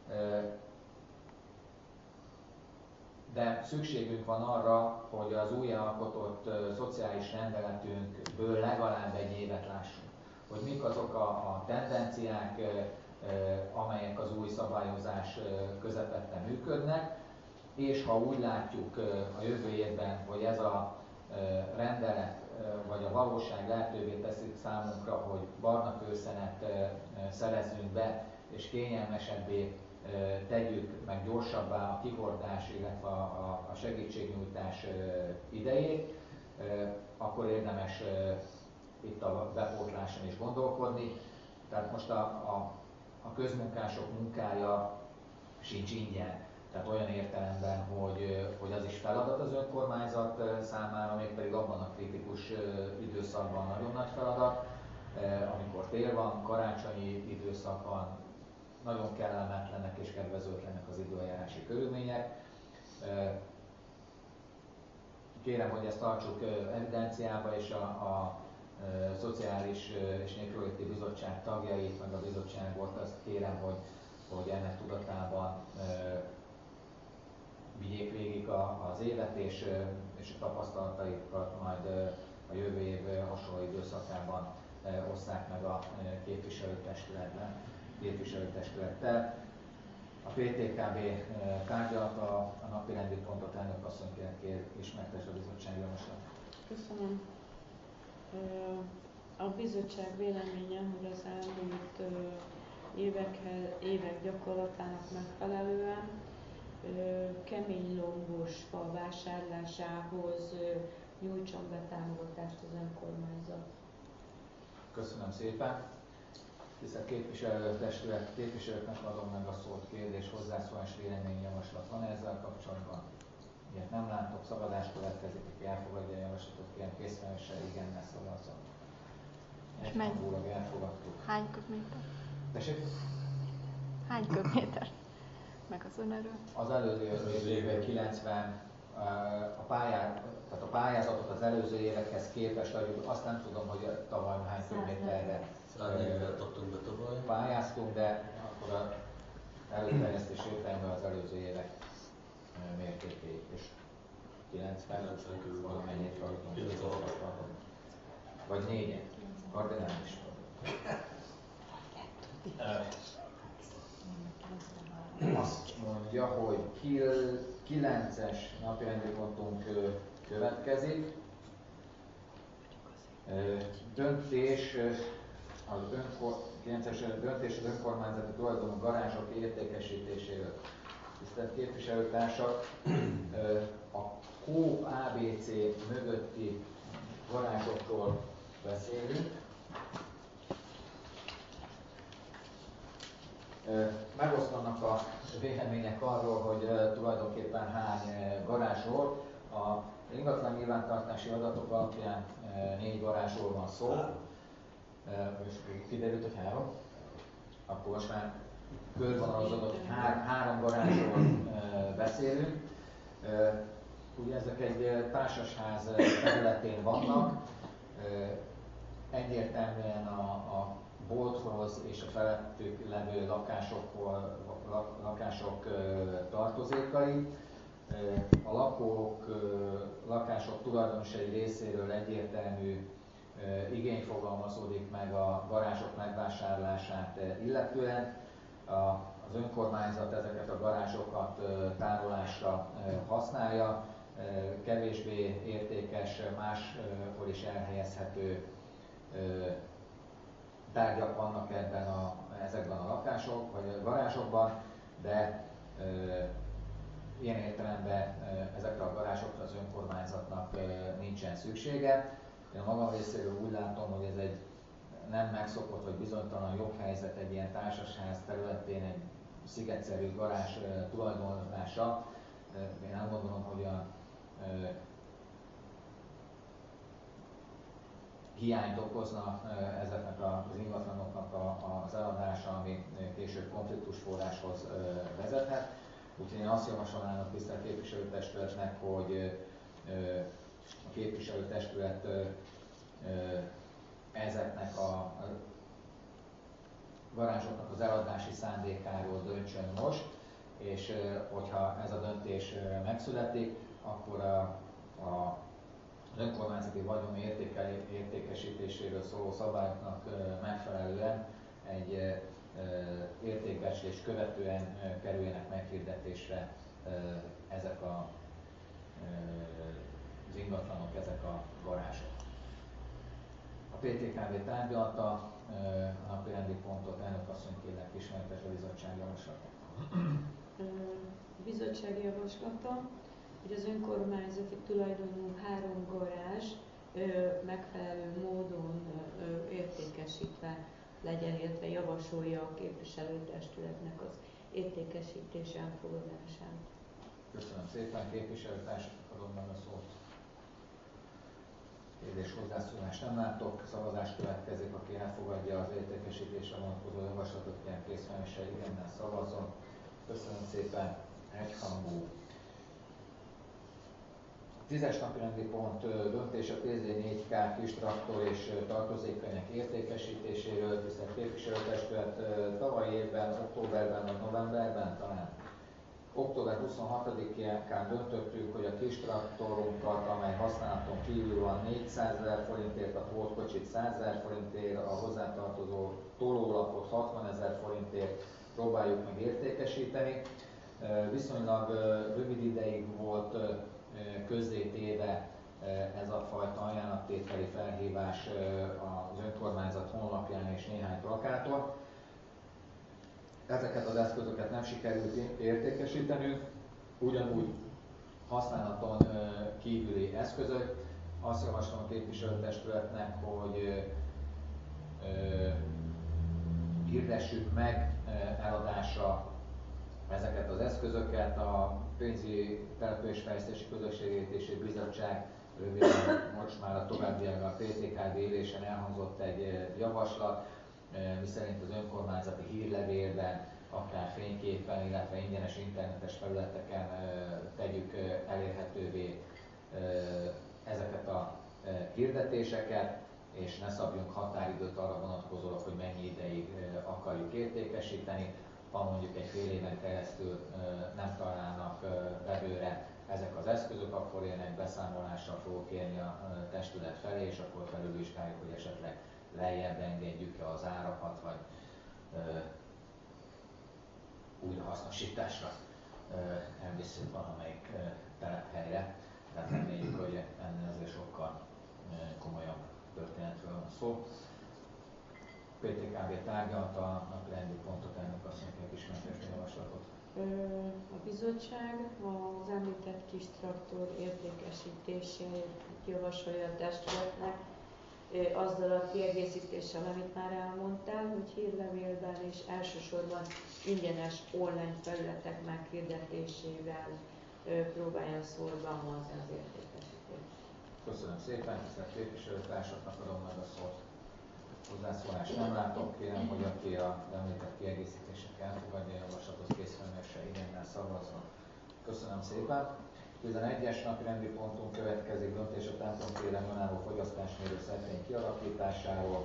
de szükségünk van arra, hogy az új alkotott szociális rendeletünkből legalább egy évet lássunk, hogy mik azok a tendenciák, amelyek az új szabályozás közepette működnek, és ha úgy látjuk a jövő évben, hogy ez a rendelet vagy a valóság lehetővé teszi számunkra, hogy barna kőszenet szerezzünk be, és kényelmesebbé tegyük, meg gyorsabbá a kihordás, illetve a segítségnyújtás idejét, akkor érdemes itt a bepótláson is gondolkodni. Tehát most a közmunkások munkája sincs ingyen. Tehát olyan értelemben, hogy az is feladat az önkormányzat számára, mégpedig abban a kritikus időszakban nagyon nagy feladat, amikor tél van, karácsonyi időszak van, nagyon kellemetlenek és kedvezőtlenek az időjárási körülmények. Kérem, hogy ezt tartsuk evidenciába, és a Szociális és Népjóléti Bizottság tagjait, meg a bizottságot azt kérem, hogy ennek tudatában vigyék végig az évet, és a tapasztalataikat majd a jövő év hasonló időszakában osszák meg a képviselőtestülettel. A PTKB tárgyalta a napirendi pontot, elnök asszony kér ismertesse a bizottság javaslat. Köszönöm. A bizottság véleménye, hogy az elmúlt évek gyakorlatának megfelelően kemény lombos fa vásárlásához nyújtson be támogatást az önkormányzat. Köszönöm szépen. Tisztelt képviselőknek adom meg a szót, kérdés, hozzászólás, véleményjavaslat van ezzel kapcsolatban? Ilyet nem látok, szavazás következik, aki elfogadja a javaslatot, kérem készfelelőssel igennel szavazzon. Egyhangulag elfogadtuk. Hány köbméter? Tessék? Hány köbméter? Meg az önerő? Az előző évek 90, tehát a pályázatot az előző évekhez képest adjuk, azt nem tudom, hogy tavaly hány köbméterre 140-et adtunk be tavaly. Pályáztunk, de akkor az előterjesztés értelemben az előző évek mértékéig is. 90 körül valamennyit tartunk. Vagy 4-et. Kardinális. Azt mondja, hogy 9-es napirendi pontunk következik. Döntés az önkormányzati tulajdonú garázsok értékesítéséről. Tisztelt képviselőtársak, a Coop ABC mögötti garázsokról beszélünk. Megosztanak a vélemények arról, hogy tulajdonképpen hány garázsról. A ingatlan nyilvántartási adatok alapján 4 garázsról van szó. És kiderült, hogy 3. Akkor most már körvonalazódott, hogy 3 garázsról beszélünk. Ugye ezek egy társasház területén vannak, egyértelműen a bolthoz és a felettük levő lakások tartozékai. A lakások tulajdonosai részéről egyértelmű igény fogalmazódik meg a garázsok megvásárlását illetően. Az önkormányzat ezeket a garázsokat tárolásra használja, kevésbé értékes, máshol is elhelyezhető tárgyak vannak ezekben a lakások vagy a garázsokban, de ilyen értelemben ezekre a garázsokra az önkormányzatnak nincsen szüksége. Én a magam részéről úgy látom, hogy ez egy nem megszokott vagy bizonytalan joghelyzet egy ilyen társasház területén egy szigetszerű garázs tulajdonolása. Én nem gondolom, hogy a hiányt okozna ezeknek az ingatlanoknak az eladása, ami később konfliktusforráshoz vezethet. Úgyhogy én azt javasolnám a tisztelt képviselőtestületnek, hogy a képviselőtestület ezeknek a garázsoknak az eladási szándékáról döntsön most, és hogyha ez a döntés megszületik, akkor az önkormányzati vagyon értékesítéséről szóló szabályoknak megfelelően egy értékbecslés követően kerüljenek meghirdetésre ezek az ingatlanok, ezek a garázsok. A PTKB tárgyalta a napirendi pontot, elnök asszony kérlek ismertesse a bizottság javaslatot. A bizottság javaslata, hogy az önkormányzati tulajdonú 3 garázs megfelelő módon értékesítve legyen, illetve javasolja a képviselőtestületnek az értékesítés elfogadását. Köszönöm szépen, képviselőtársaknak adom meg a szót. Kérdés, hozzászólást nem látok, szavazás következik, aki elfogadja az értékesítésre vonatkozó javaslatot, kérem készfelméssel igennel szavazzon. Köszönöm szépen, egyhangú. 10-es napirendi pont döntés a TZ4K kis traktor és tartozékkönyvek értékesítéséről, tisztelt képviselőtestület, tavalyi évben, októberben vagy novemberben talán. Október 26-án döntöttük, hogy a kis traktorunkat, amely használaton kívül van, 400 000 forintért, a pótkocsit 100 000 forintért, a hozzátartozó tolólapot 60 000 forintért próbáljuk meg értékesíteni. Viszonylag rövid ideig volt közzétéve ez a fajta ajánlattételi felhívás az önkormányzat honlapján és néhány plakáton. Ezeket az eszközöket nem sikerült értékesítenünk, ugyanúgy használaton kívüli eszközök. Azt javaslom a képviselőtestületnek, hogy hirdessük meg eladásra ezeket az eszközöket. A pénzügyi településfejlesztési közösségépítési bizottság röviden most már a továbbiakban a PTKD ülésen elhangzott egy javaslat, miszerint az önkormányzati hírlevélben, akár fényképen, illetve ingyenes internetes felületeken tegyük elérhetővé ezeket a hirdetéseket, és ne szabjunk határidőt arra vonatkozólag, hogy mennyi ideig akarjuk értékesíteni. Ha mondjuk egy fél éven keresztül nem találnak vevőre ezek az eszközök, akkor én egy beszámolással fogok kérni a testület felé, és akkor felülvizsgáljuk, hogy esetleg lejjebb engedjük-e az árakat, vagy újrahasznosításra elviszünk valamelyik telephelyre. Tehát reméljük, hogy ennél azért sokkal komolyabb történetről van szó. PTKB tárgyalta a napirendi pontot, elnök asszonyként ismertetni javaslatot. A bizottság az említett kis traktor értékesítését javasolja a testületnek, azzal a kiegészítéssel, amit már elmondtál, hogy hírlevélben és elsősorban ingyenes online felületek meghirdetésével próbálja szorgalmazni az értékesítést. Köszönöm szépen, tisztelt képviselőtársaknak adom meg a szót. Hozzászólást nem látok, kérem, hogy aki a említett kiegészítések elfogadja a javaslatot, készfelméssel igennel szavazzon. Köszönöm szépen. 11-es napirendi pontunk következik, döntés a templomtéren önálló fogyasztásmérő szekrény kialakításáról.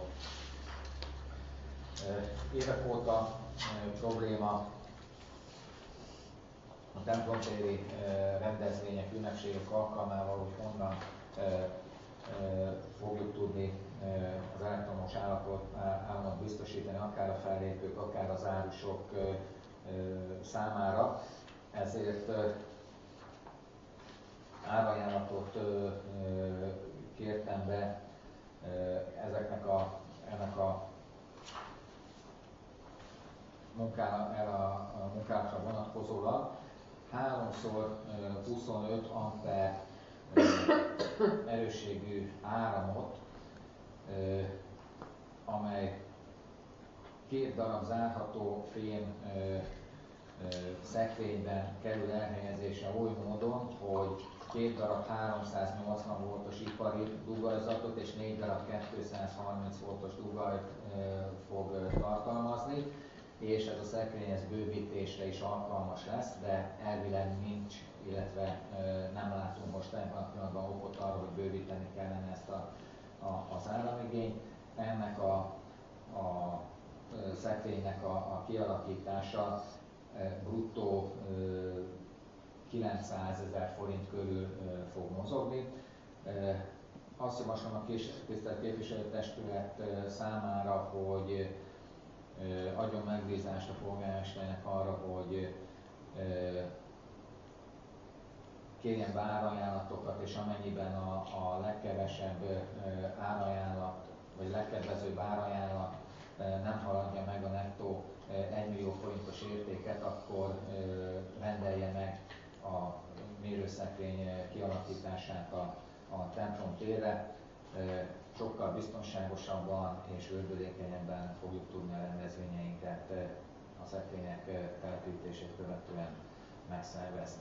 Évek óta probléma a templomtéri rendezvények, ünnepségek alkalmával, hogy honnan fogjuk tudni az elektromos áramot biztosítani, akár a fellépők, akár az árusok számára. Ezért árajánlatot kértem be ennek a munkákra vonatkozólag. 3x25 amper erősségű áramot, amely 2 darab zárható fém szekrényben kerül elhelyezésre oly módon, hogy 2 darab 380 voltos ipari dugajzatot és 4 darab 230 voltos dugajt fog tartalmazni, és ez a szekrény ez bővítésre is alkalmas lesz, de elvileg nincs, illetve nem látunk most ebben a pillanatban okot arra, hogy bővíteni kellene ezt az áramigényt. Ennek a szekrénynek a kialakítása bruttó 900 000 forint körül fog mozogni. Azt javaslom a tisztelt képviselőtestület számára, hogy adjon megbízást a polgármesternek arra, hogy kérjen be árajánlatokat, és amennyiben a legkevesebb árajánlat, vagy legkedvezőbb árajánlat nem haladja meg a nettó 1 millió forintos értéket, akkor rendelje meg a mérőszekrény kialakítását a templom térre. Sokkal biztonságosabban és gördülékenyebben fogjuk tudni a rendezvényeinket a szekrények telepítését követően megszervezni.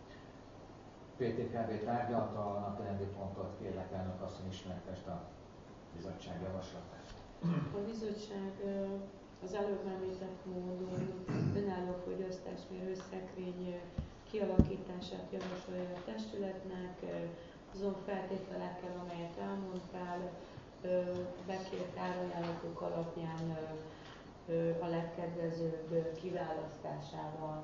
PTKB tárgyalta a napirendi pontot, kérlek elnök asszony ismertest a bizottság javaslatát. A bizottság az előbb említett módon önálló fogyasztásmérő szekrény kialakítását javasolja a testületnek, azon feltételekkel, amelyet elmondtál, bekért árajánlatok alapján a legkedvezőbb kiválasztásával.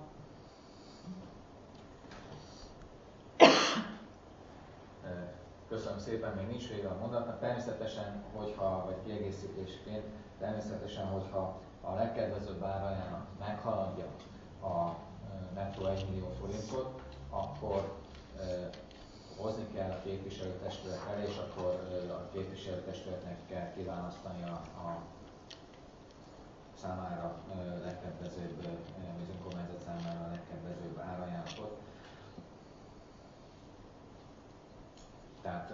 Köszönöm szépen, még nincs vége a mondatnak. Természetesen, vagy kiegészítésként, hogyha a legkedvezőbb árajánlat meghaladja a nettó 1 millió forintot, akkor hozni kell a képviselőtestület elé, és akkor a képviselőtestületnek kell kiválasztani a számára legkedvezőbb, az önkormányzat számára a legkedvezőbb árajánlatot. Tehát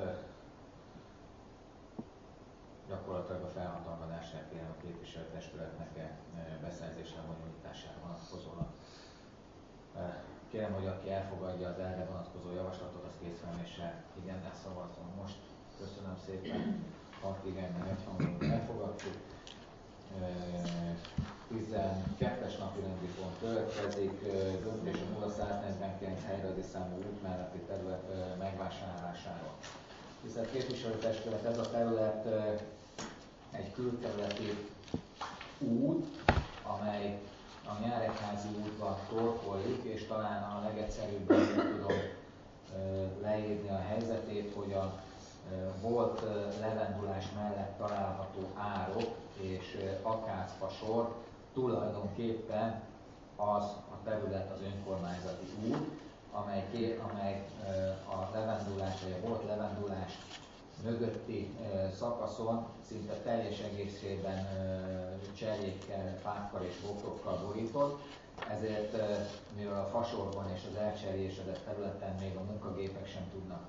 gyakorlatilag a felhatalmazását kérem a képviselőtestületnek beszerzésre bonyolítására vonatkozóan. Kérem, hogy aki elfogadja az erre vonatkozó javaslatot, az készfelméssel igennel szavazzon most. Köszönöm szépen, 6 igennel egyhangúan elfogadtuk. 12-es napi rendi pont következik, döntés a 0149 helyrajzi számú út melletti terület megvásárlásáról. Tisztelt képviselőtestület, ez a terület egy külterületi út, amely a Nyáregházi útban torkollik, és talán a legegyszerűbben tudom leírni a helyzetét, hogy a volt levendulás mellett található árok és akácfasor tulajdonképpen az a terület, az önkormányzati út, amely a levendulás, vagy a volt levendulás mögötti szakaszon szinte teljes egészében cserjékkel, fákkal és bokrokkal borított, ezért mivel a fasorban és az elcserjésedett területen még a munkagépek sem tudnak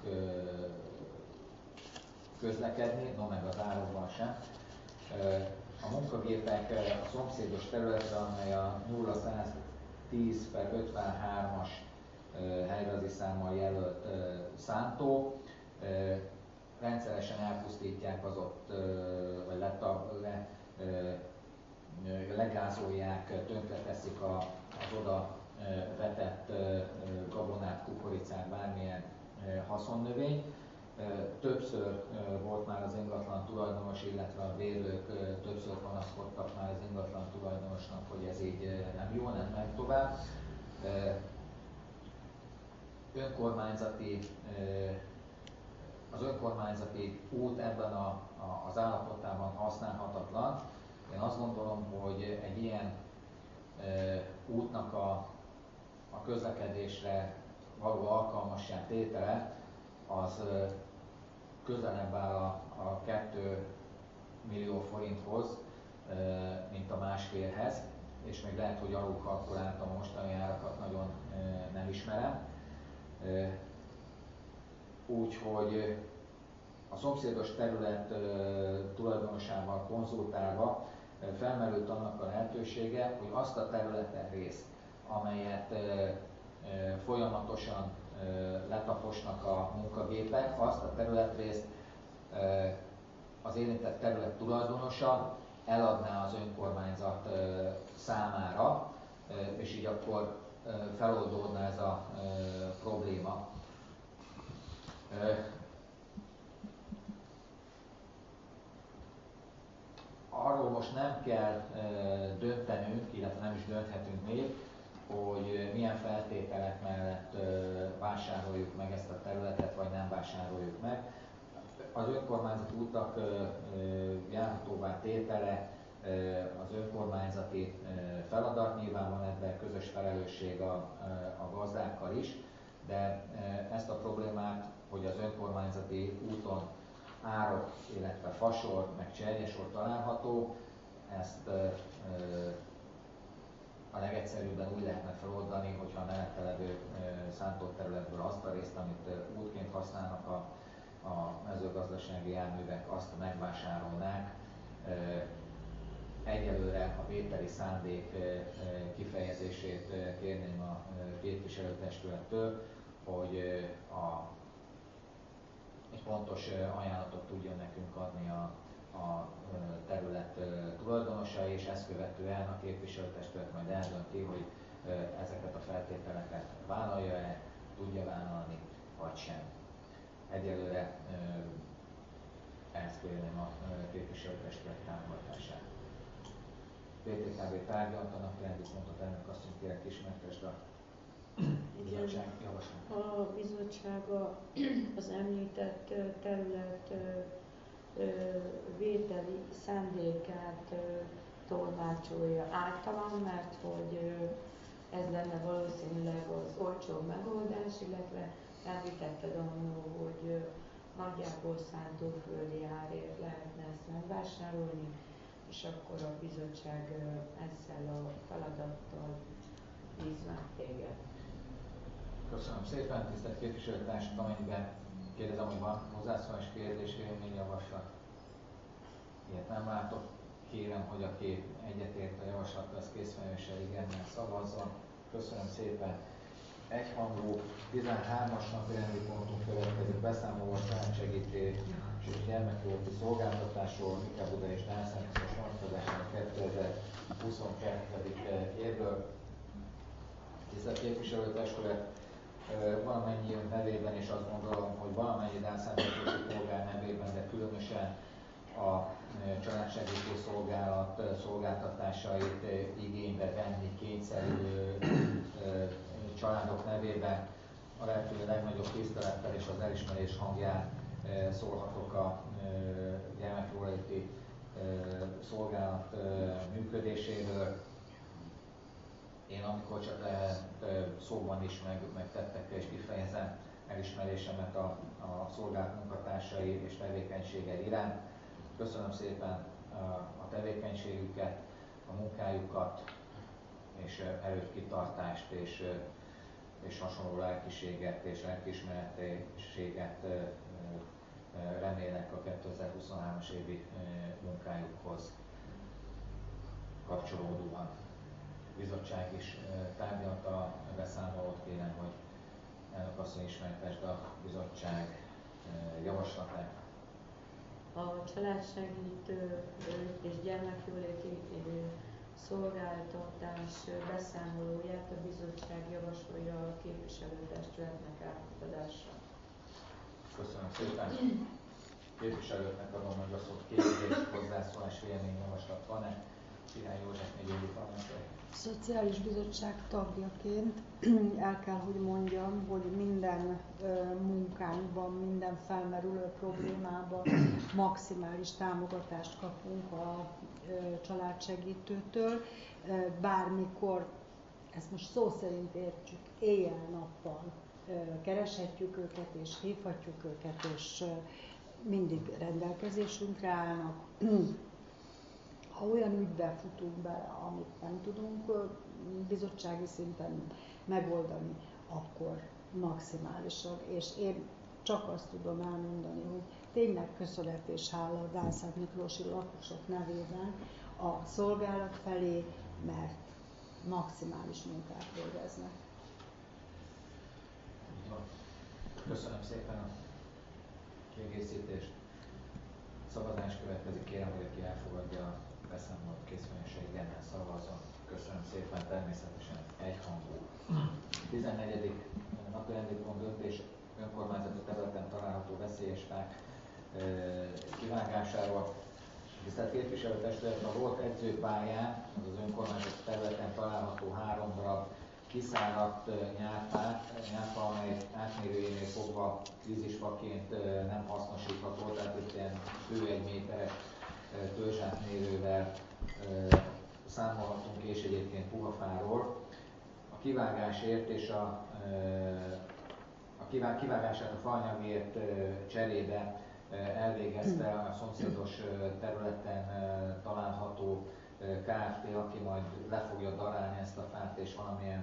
közlekedni, no meg az árokban sem. A munkagépek a szomszédos területre, amely a 0110/53-as helyrajzi számmal jelölt szántó, rendszeresen elpusztítják az ott, vagy legázolják, tönkreteszik az oda vetett gabonát, kukoricát, bármilyen haszonnövény. Többször volt már az ingatlan tulajdonos, illetve a bérlők többször panaszkodtak már az ingatlan tulajdonosnak, hogy ez így nem jó, nem megy tovább. Az önkormányzati út ebben az állapotában használhatatlan. Én azt gondolom, hogy egy ilyen útnak a közlekedésre való alkalmassá tétele az közelebb áll a 2 millió forinthoz, mint a másfélhez, és még lehet, hogy alul kalkuláltam, a mostani árakat nagyon nem ismerem. Úgyhogy a szomszédos terület tulajdonosával konzultálva felmerült annak a lehetősége, hogy azt a területen részt, amelyet folyamatosan letaposnak a munkagépek, azt a területrészt az érintett terület tulajdonosa eladná az önkormányzat számára, és így akkor feloldódna ez a probléma. Arról most nem kell döntenünk, illetve nem is dönthetünk még, hogy milyen feltételek mellett vásároljuk meg ezt a területet, vagy nem vásároljuk meg. Az önkormányzati utak járhatóvá tétele az önkormányzati feladat, nyilván van ebben közös felelősség a gazdákkal is, de ezt a problémát, hogy az önkormányzati úton árok, illetve fasor, meg cserjesor található, ezt a legegyszerűbben úgy lehetne feloldani, hogyha a mellette levő szántott területből azt a részt, amit útként használnak a mezőgazdasági járművek, azt megvásárolnák egyelőre a vételi szándék kifejezését kérném a képviselőtestülettől, hogy egy pontos ajánlatot tudjon nekünk adni a terület tulajdonosai, és ezt követően a képviselőtestület majd eldönti, hogy ezeket a feltételeket vállalja-e, tudja vállalni, vagy sem. Egyelőre ezt kérném a képviselőtestület támogatását. PTKB tárgyalta napirendi pontot, elnök asszony, kérek ismertesd a bizottság javaslatát. A bizottság az említett terület vételi szándékát tolmácsolja általán, mert hogy ez lenne valószínűleg az olcsóbb megoldás, illetve említetted annól, hogy nagyjából szántóföldi árért lehetne ezt megvásárolni, és akkor a bizottság ezzel a feladattal bízva téged. Köszönöm szépen, tisztelt képviselőtársak, amennyiben kérdezem, hogy van hozzászólás, kérdés, véleményjavaslat. Ilyet nem látok. Kérem, hogy aki egyetért a javaslattal, az készfelelősen igennel szavazzon. Köszönöm szépen. Egyhangú 13-as napirendi pontunk következik, beszámoló a családsegítés és gyermekjóléti szolgáltatásról, Mike Buda és Dánszámos vonatkozásának 2022. évről. Tisztelt képviselőtestület, valamennyi nevében, és azt gondolom, hogy valamennyi dánszámítási polgár nevében, de különösen a családsegítő szolgálat szolgáltatásait igénybe venni kényszerülő családok nevében a lehető legnagyobb tisztelettel és az elismerés hangján szólhatok a gyermekjóléti szolgálat működéséről. Én amikor csak lehet szóban is, meg tettekkel is kifejezem elismerésemet a szolgálat munkatársai és tevékenysége iránt. Köszönöm szépen a tevékenységüket, a munkájukat, és erőt, kitartást, és hasonló lelkiséget és lelkiismeretességet remélek a 2023-as évi munkájukhoz kapcsolódóan. A bizottság is tárgyalta a beszámolót, kérem, hogy elnök asszony ismertesd a bizottság javaslatát. A családsegítő és gyermekjóléti szolgáltatás beszámolóját a bizottság javasolja a képviselőtestületnek elfogadásra. Köszönöm szépen. Képviselőknek adom meg a szót, kérdés, hozzászólás, véleményjavaslat van-e? Király József megyei parancsolja. Szociális Bizottság tagjaként el kell, hogy mondjam, hogy minden munkánkban, minden felmerülő problémában maximális támogatást kapunk a családsegítőtől. Bármikor, ezt most szó szerint értsük, éjjel-nappal kereshetjük őket és hívhatjuk őket, és mindig rendelkezésünkre állnak. Ha olyan ügybe futunk be, amit nem tudunk bizottsági szinten megoldani, akkor maximálisan. És én csak azt tudom elmondani, hogy tényleg köszönet és hála a Dánszent Miklósi lakosok nevében a szolgálat felé, mert maximális munkát végeznek. Köszönöm szépen a kiegészítést. Szavazás következik, kérem, hogy aki elfogadja a beszámolót készfelelősséggel szavazzon. Köszönöm szépen, természetesen egyhangú. 14. napirendi pont döntés önkormányzati területen található veszélyes fák kivágásáról. Tisztelt képviselőtestület, a volt edzőpályán, az önkormányzati területen található 3 darab kiszáradt nyárfa, amely átmérőjénél fogva vízisfaként nem hasznosítható, tehát itt ilyen bő 1 méteres törzsátmérővel számolhatunk, és egyébként puhafáról. A kivágásért és a kivágását a faanyagért cserébe elvégezte a szomszédos területen található Kft., aki majd le fogja darálni ezt a fát, és valamilyen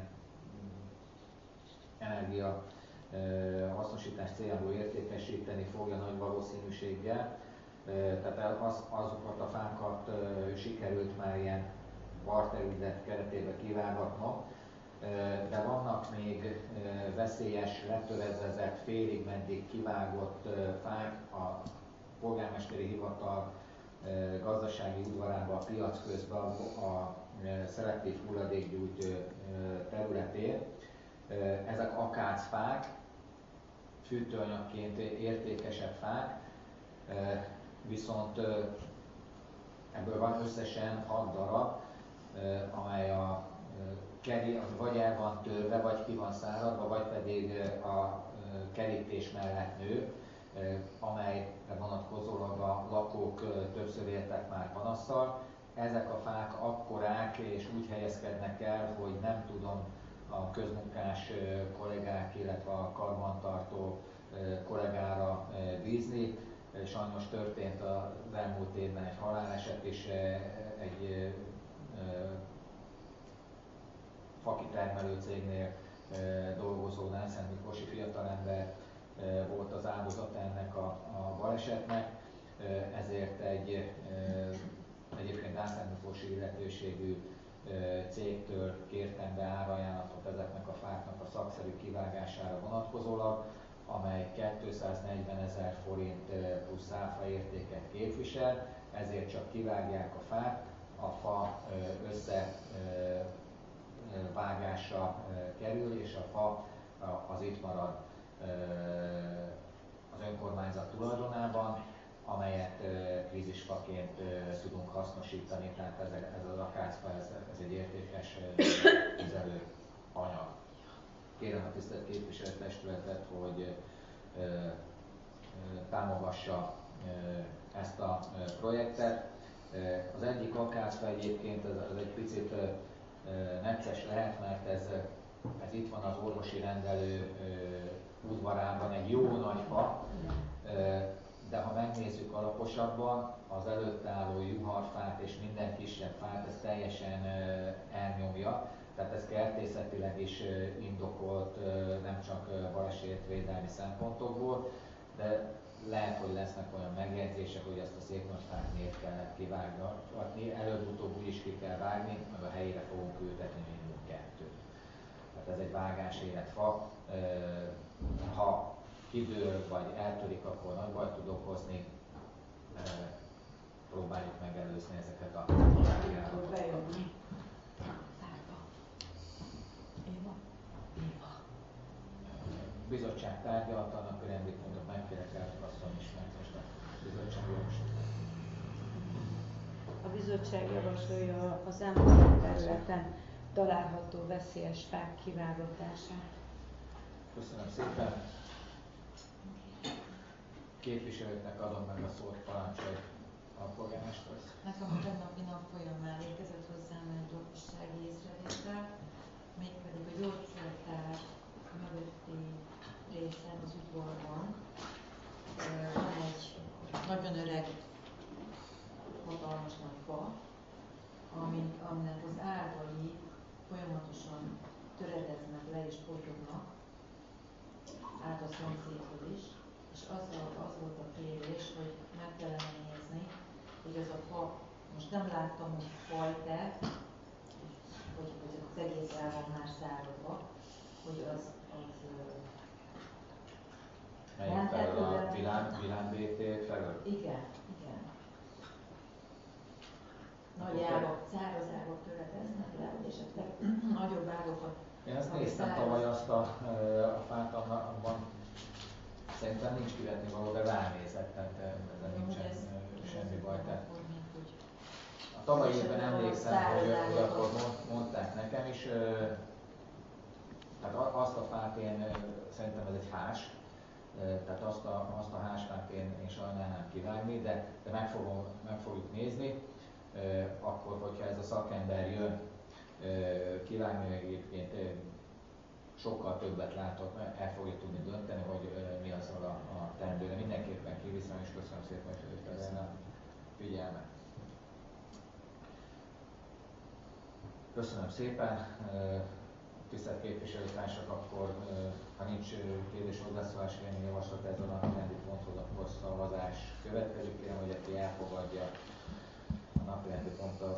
energia hasznosítás céljából értékesíteni fogja nagy valószínűséggel. Tehát azokat a fákat sikerült már ilyen barterügylet keretében kivágatnom, de vannak még veszélyes, letöredezett, félig meddig kivágott fák a polgármesteri hivatal gazdasági udvarában, a piac közben a szelektív hulladékgyűjtő területén. Ezek akácfák, fűtőanyagként értékesebb fák, viszont ebből van összesen 6 darab, amely a keri, vagy el van törve, vagy ki van száradva, vagy pedig a kerítés mellett nő, amelyre vonatkozólag a lakók többször éltek már panasszal. Ezek a fák akkorák és úgy helyezkednek el, hogy nem tudom a közmunkás kollégák, illetve a karbantartó kollégára bízni. Sajnos történt az elmúlt évben egy haláleset is, egy fakitermelő cégnél dolgozó Nászent Miklósi fiatalember volt az áldozata ennek a balesetnek, ezért egy egyébként Nászent Miklósi illetőségű cégtől kértem be árajánlatot ezeknek a fáknak a szakszerű kivágására vonatkozólag, amely 240 000 forint plusz áfa értéket képvisel, ezért csak kivágják a fát, a fa összevágásra kerül, és a fa az itt marad az önkormányzat tulajdonában, amelyet krízisfaként tudunk hasznosítani, tehát ez az akácfa, ez egy értékes tüzelőanyag. Kérem a tisztelt képviselőtestületet, hogy támogassa ezt a projektet. Az egyik akácfa egyébként ez egy picit necces lehet, mert ez itt van az orvosi rendelő udvarában, egy jó nagy fa, de ha megnézzük alaposabban, az előtte álló juharfát és minden kisebb fát, ez teljesen elnyomja. Tehát ez kertészetileg is indokolt, nem csak balesetvédelmi szempontokból, de lehet, hogy lesznek olyan megjegyzések, hogy ezt a szép nagy fát miért kellett kivágni, előbb-utóbb úgy is ki kell vágni, meg a helyére fogunk ültetni minimum 2. Tehát ez egy vágásélet fa. Ha kidől vagy eltörik, akkor nagy bajt tud okozni. Próbáljuk megelőzni ezeket a vágásokat. Bizottság tárgyalta, a napirendi pontot megkérek elfogadni is, mert most a bizottság javasolja. A bizottság javasolja az említett területen található veszélyes fák kivágatását. Köszönöm szépen. Képviselőknek adom meg a szót, parancsolj a polgármesterhez. Nekem a tegnapi nap folyamán érkezett hozzám egy lakossági észrevétel, mégpedig a gyógyszertár mögötti részen az udvarban van egy nagyon öreg, hatalmas nagy fa, aminek az ágai folyamatosan töredeznek le és potyognak át a szomszédhoz is, és az volt a kérés, hogy meg kellene nézni, hogy ez a fa, most nem láttam, hogy fajta, hogy az egész el van már száradva, hogy az melyik felől a Vilán-BT felől? Igen. Nagy ágak, száraz ágak töredeznek le, és esetleg nagyobb ágakat. Én ezt néztem tavaly azt a fát, abban szerintem nincs kivetni való, de ránézett, tehát ezzel nincsen semmi baj. A tavalyi évben emlékszem, hogy akkor mondták nekem is, tehát azt a fát én, szerintem ez egy hás, tehát azt a hásfát én sajnálnám kivágni, de meg fogjuk nézni, akkor, hogyha ez a szakember jön kivágni, egyébként sokkal többet látok, el fogja tudni dönteni, hogy mi az a teendő, de mindenképpen kiviszem, és köszönöm szépen, hogy felhívtad a figyelmet. Köszönöm szépen. Tisztelt képviselőtársak, akkor ha nincs kérdés, hozzászólás, kérni javaslat ez a napirendi ponthoz, akkor szavazás következik. Kérem, hogy aki elfogadja a napirendi ponttal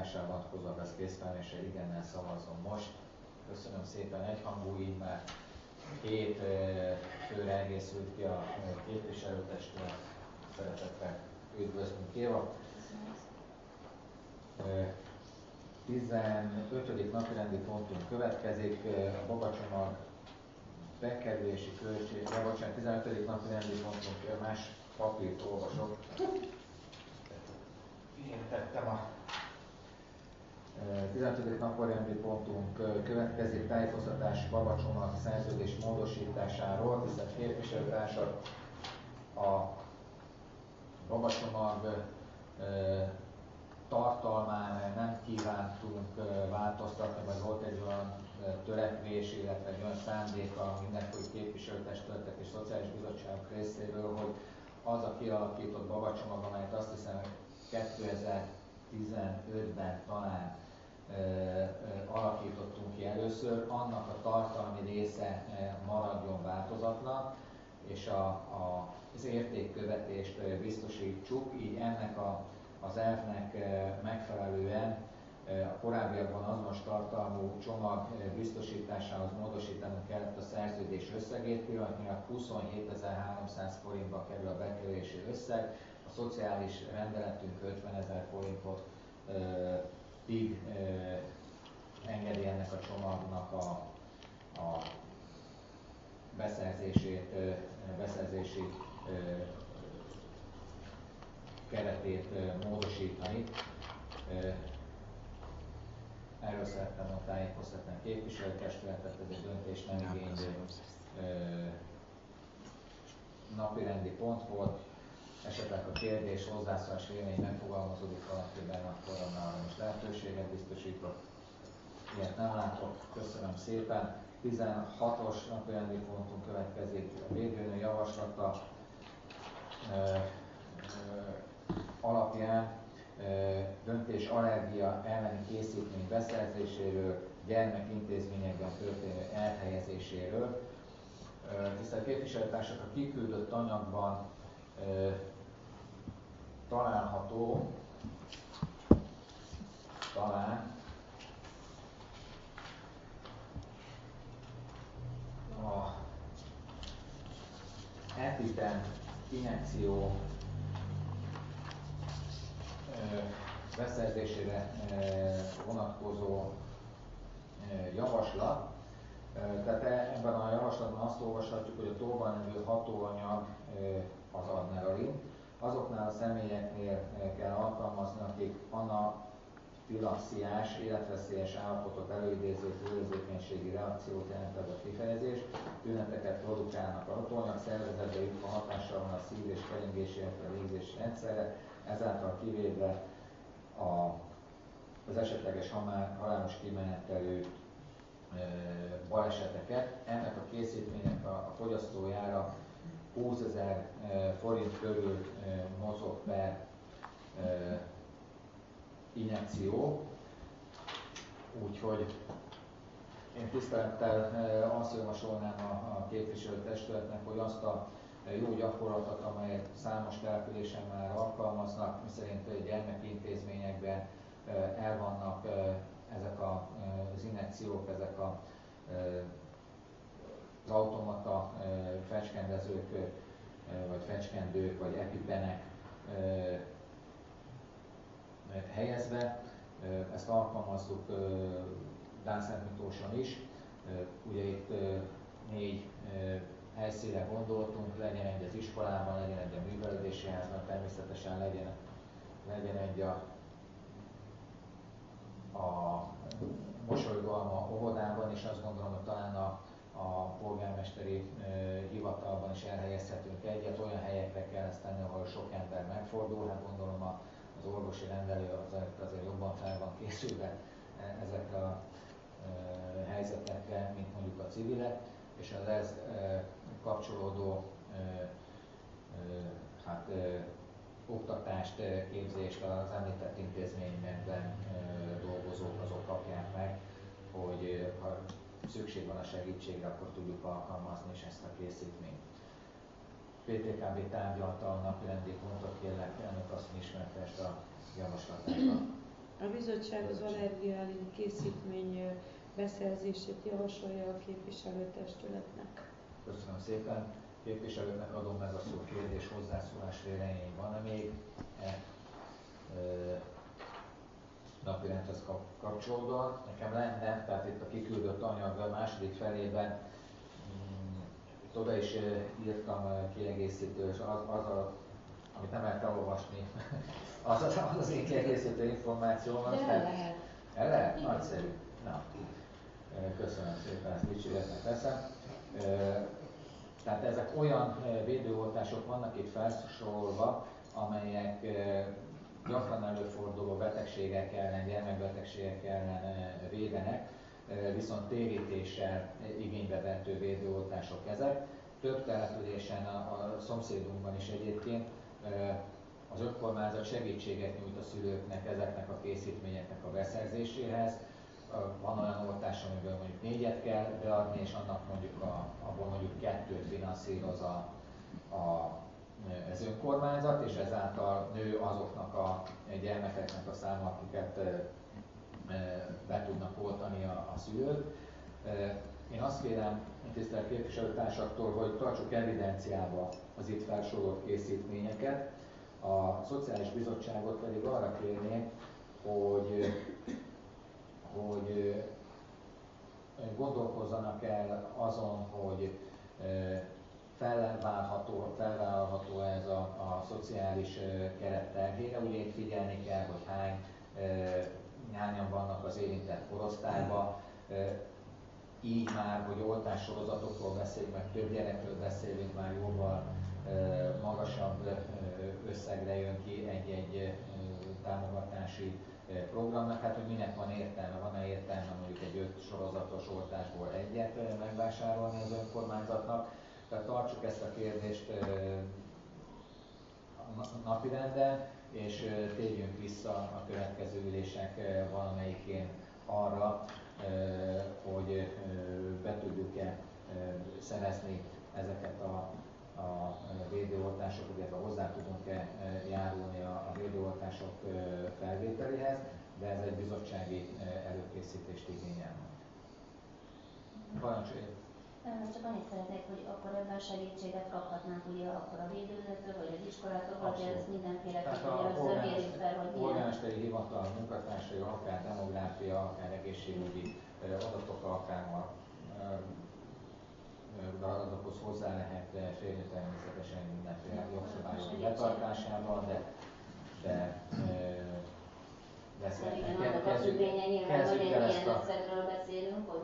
módosítására vonatkozóan az készfelmérésre igennel szavazom most. Köszönöm szépen, egyhangú, így már 2 főre egészült ki a képviselőtestület. Szeretettel üdvözlünk, Éva. 15. napirendi pontunk következik, a babacsomag bekerülési költség, 15. napirendi pontunk, más papírt olvasok. Én tettem a 15. napirendi pontunk következik, tájékoztatási babacsomag szerződés módosításáról, tisztelt képviselőtársak, a babacsomag tartalmán nem kívántunk változtatni, vagy volt egy olyan törekvés, illetve egy olyan szándék a mindenkori képviselőtestületek és szociális bizottságok részéről, hogy az a kialakított babacsomag, amelyet azt hiszem 2015-ben talán alakítottunk ki először, annak a tartalmi része maradjon változatlan, és az értékkövetést biztosítsuk, így ennek az elvnek megfelelően a korábbiakban azonos tartalmú csomag biztosításához módosítanunk kellett a szerződés összegét, pillanatnyilag 27.300 forintba kerül a bekerülési összeg, a szociális rendeletünk 50.000 forintot engedi ennek a csomagnak a beszerzési keretét módosítani. Erről szerettem volna tájékoztatni a képviselőtestületet, ez egy döntés nem igénylő napirendi pont volt. Esetleg a kérdés, hozzászólás, vélemény megfogalmazódik valakiben, akkor annál is lehetőséget biztosítok. Ilyet nem látok, köszönöm szépen. 16-os napirendi pontunk következik, a védőnő javaslata alapján döntés allergia elleni készítmény beszerzéséről, gyermekintézményekben történő elhelyezéséről. Tisztelt képviselőtársak, a kiküldött anyagban található talán a EpiPen injekció beszerzésére vonatkozó javaslat. Tehát ebben a javaslatban azt olvashatjuk, hogy a tóban levő hatóanyag az adrenalin. Azoknál a személyeknél kell alkalmazni, akik anafilaxiás, életveszélyes állapotot előidéző túlérzékenységi reakciót jelent ez a kifejezés, tüneteket produkálnak a hatóanyag, szervezetbe jutva hatással van a szív- és keringési, illetve légzési rendszerre, ezáltal kivéve az esetleges halálos kimenetelő baleseteket. Ennek a készítménynek a fogyasztójára 20.000 forint körül mozog per injekció. Úgyhogy én tisztelettel azt javasolnám a képviselőtestületnek, hogy azt a jó gyakorlatot, amelyet számos településen már alkalmaznak, miszerint gyermekintézményekben el vannak ezek az injekciók, ezek az automata fecskendezők, vagy fecskendők, vagy epipenek helyezve. Ezt alkalmazzuk Dánszentmiklóson is. Ugye itt 4 helyszínre gondoltunk, legyen egy az iskolában, legyen egy a művelődési házban, természetesen legyen egy a Mosolygalma óvodában, és azt gondolom, hogy talán a polgármesteri hivatalban is elhelyezhetünk egyet. Olyan helyekre kell ezt tenni, ahol sok ember megfordul. Hát gondolom az orvosi rendelő azért jobban fel van készülve ezekre a helyzetekre, mint mondjuk a civilek, és az ez kapcsolódó oktatást, képzést az említett intézményekben dolgozók azok kapják meg, hogy ha szükség van a segítségre, akkor tudjuk alkalmazni is ezt a készítményt. PTKB tárgyalta a napirendi pontot, kérlek elnök asszony ismertest a javaslatát a A bizottság az allergiális készítmény beszerzését javasolja a képviselőtestületnek. Köszönöm szépen. Képviselőknek adom meg a szót, kérdés, hozzászólás, vélemény van-e még? Napirendhez kapcsolódóan. Nekem lenne, tehát itt a kiküldött anyag a második felében oda is írtam kiegészítő, és amit nem lehet elolvasni, az én kiegészítő információ. De el lehet. El lehet? Nagyszerű. Na, köszönöm szépen, ezt dicséretnek veszem. Tehát ezek olyan védőoltások vannak itt felsorolva, amelyek gyakran előforduló betegségek ellen, gyermekbetegségek ellen védenek, viszont térítéssel igénybe vettő védőoltások ezek. Több településen, a szomszédunkban is egyébként az önkormányzat segítséget nyújt a szülőknek ezeknek a készítményeknek a beszerzéséhez. Van olyan oltás, amiből mondjuk 4-et kell beadni, és annak mondjuk abból mondjuk 2-t finanszíroz az önkormányzat, és ezáltal nő azoknak a gyermekeknek a száma, akiket be tudnak oltani a szülők. Én azt kérem tisztelt képviselőtársaktól, hogy tartsuk evidenciába az itt felsorolt készítményeket. A Szociális Bizottságot pedig arra kérném, hogy gondolkozzanak el azon, hogy felvállalható ez a szociális keret terhére. Ugye itt figyelni kell, hogy hányan vannak az érintett korosztályban. Így már, hogy oltássorozatokról beszélünk, meg több gyerekről beszélünk, már jóval magasabb összegre jön ki egy támogatási programnak. Hát, hogy minek van értelme? Van-e értelme mondjuk egy 5 sorozatos oltásból egyet megvásárolni az önkormányzatnak? Tehát tartsuk ezt a kérdést napirenden, és térjünk vissza a következő ülések valamelyikén arra, hogy be tudjuk-e szerezni ezeket a védőoltásokat, illetve hozzá tudunk-e járulni a védőoltások felvételéhez, de ez egy bizottsági előkészítést igényel. Parancsoljon! Csak annyit szeretnék, hogy akkor ebben segítséget kaphatnánk ugye akkor a védőnőtől, vagy az iskolától, vagy ez mindenféleképpen először mérjük fel, hogy milyen. Polgármesteri hivatal munkatársai, akár demográfia, akár egészségügyi adatok alkalma adatokhoz hozzá lehet férni természetesen mindenféle jogszabályok betartásával, de igen, annak a függvénye nyilván, hogy milyen összegről beszélünk, hogy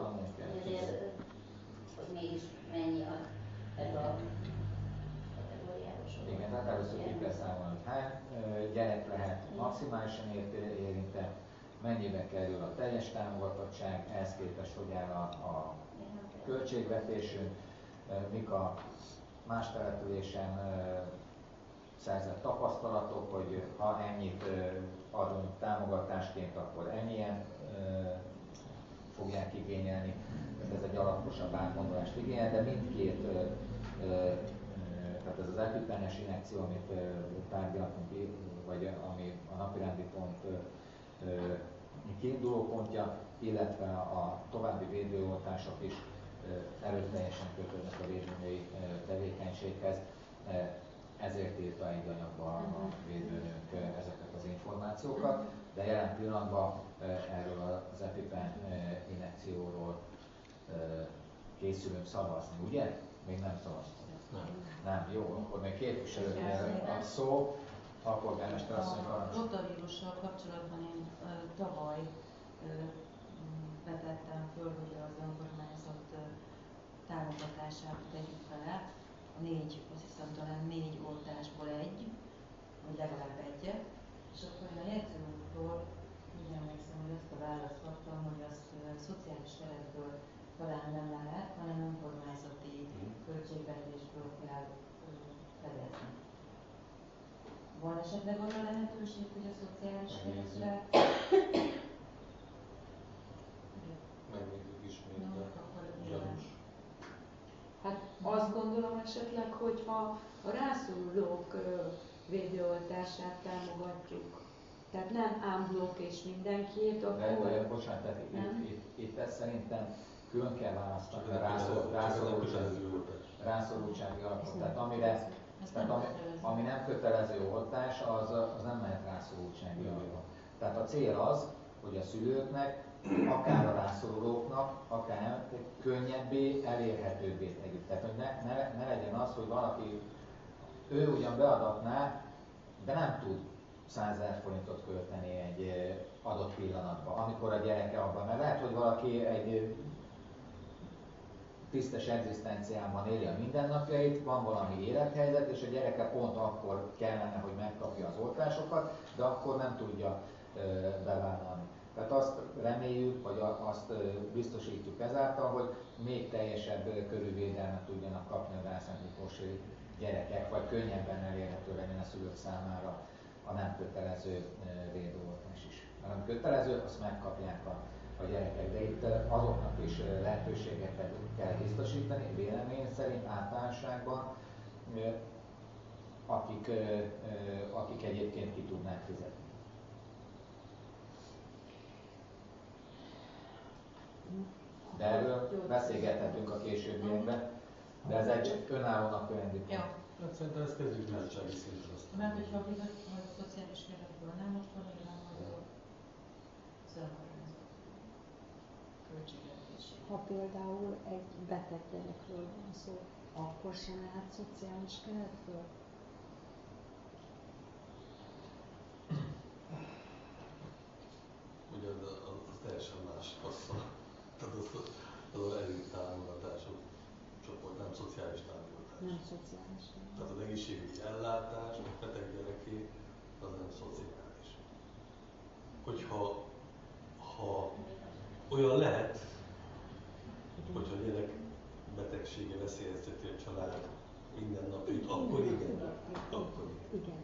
mégis mennyi ez a kategóriáról sorol. Igen, tehát először ki kell számolni, hogy hány gyerek lehet maximálisan érintett, mennyibe kerül a teljes támogatottság, ehhez képest hogy áll a költségvetésünk, mik a más településen szerzett tapasztalatok, hogy ha ennyit adunk támogatásként, akkor ennyien fogják igényelni. Ez egy alaposabb átgondolást igényel, de mindkét, tehát ez az epipenes injekció, amit tárgyaltunk, vagy ami a napirendi pont kiinduló pontja, illetve a további védőoltások is erőteljesen kötődnek a védőnői tevékenységhez. Ezért írta egy anyagba a védőnők ezeket az információkat, de jelen pillanatban erről az EpiPen injekcióról készülünk szavazni, ugye? Még nem szavaztunk. Nem, jó, akkor még képviselőknél a szó. Alpolgármester asszony parancsol. A rotavírussal kapcsolatban én tavaly vetettem föl, hogy az önkormányzat támogatását tegyük bele. Azt hiszem talán 4 oltásból egy, vagy legalább egyet. És akkor én a jegyzőúrtól úgy emlékszem, hogy azt a választ kaptam, hogy azt szociális keretből talán nem lehet, hanem önkormányzati költségvetésből kell fedezni. Van esetleg arra lehetőség, hogy a szociális keretre... Megnézzük ismét, de gyanús. Hát azt gondolom esetleg, hogyha a rászorulók védőoltását támogatjuk Tehát nem ámblok és mindenkiét, akkor... De bocsánat, tehát itt ezt szerintem külön kell választani a rászorultsági alapot. Tehát ami nem kötelező oltás, az nem mehet rászorultsági alapot. Tehát a cél az, hogy a szülőknek, akár a rászorulóknak, akár nem, könnyebbé, elérhetőbbé tegyük. Tehát, hogy ne legyen az, hogy valaki, ő ugyan beadatná, de nem tud 100 000 forintot költeni egy adott pillanatban, amikor a gyereke abban. Mert lehet, hogy valaki egy tisztes egzisztenciában éli a mindennapjait, van valami élethelyzet, és a gyereke pont akkor kellene, hogy megkapja az oltásokat, de akkor nem tudja bevállalni. Tehát azt reméljük, vagy azt biztosítjuk ezáltal, hogy még teljesebb körülvédelmet tudjanak kapni a Rászent Miklósi gyerekek, vagy könnyebben elérhető legyen a szülők számára a nem kötelező védőoltás is. A nem kötelező, azt megkapják a gyerekek, de itt azoknak is lehetőségeket kell biztosítani, vélemény szerint általánosságban, akik egyébként ki tudnák fizetni. De erről beszélgethetünk a későbbiekben, de ez egy önálló napirendi pont. Ja. Hát szerintem ezt kezdjük bizottsági szinten aztán. Mert hogyha a szociális keretből nem, akkor nyilván majd az önkormányzat költségvetésé. Ha például egy beteg gyerekről van szó, akkor sem lehet szociális keretből? Ugye az teljesen más kassa. Tehát az erőtámogatások csoport, nem szociális támogatás. Nem szociális. Tehát az egészségügyi ellátás, a beteg gyereké, az nem szociális. Hogyha olyan lehet, hogyha a gyerek betegsége veszélyezteti a család mindennapjait, akkor igen. Akkor igen.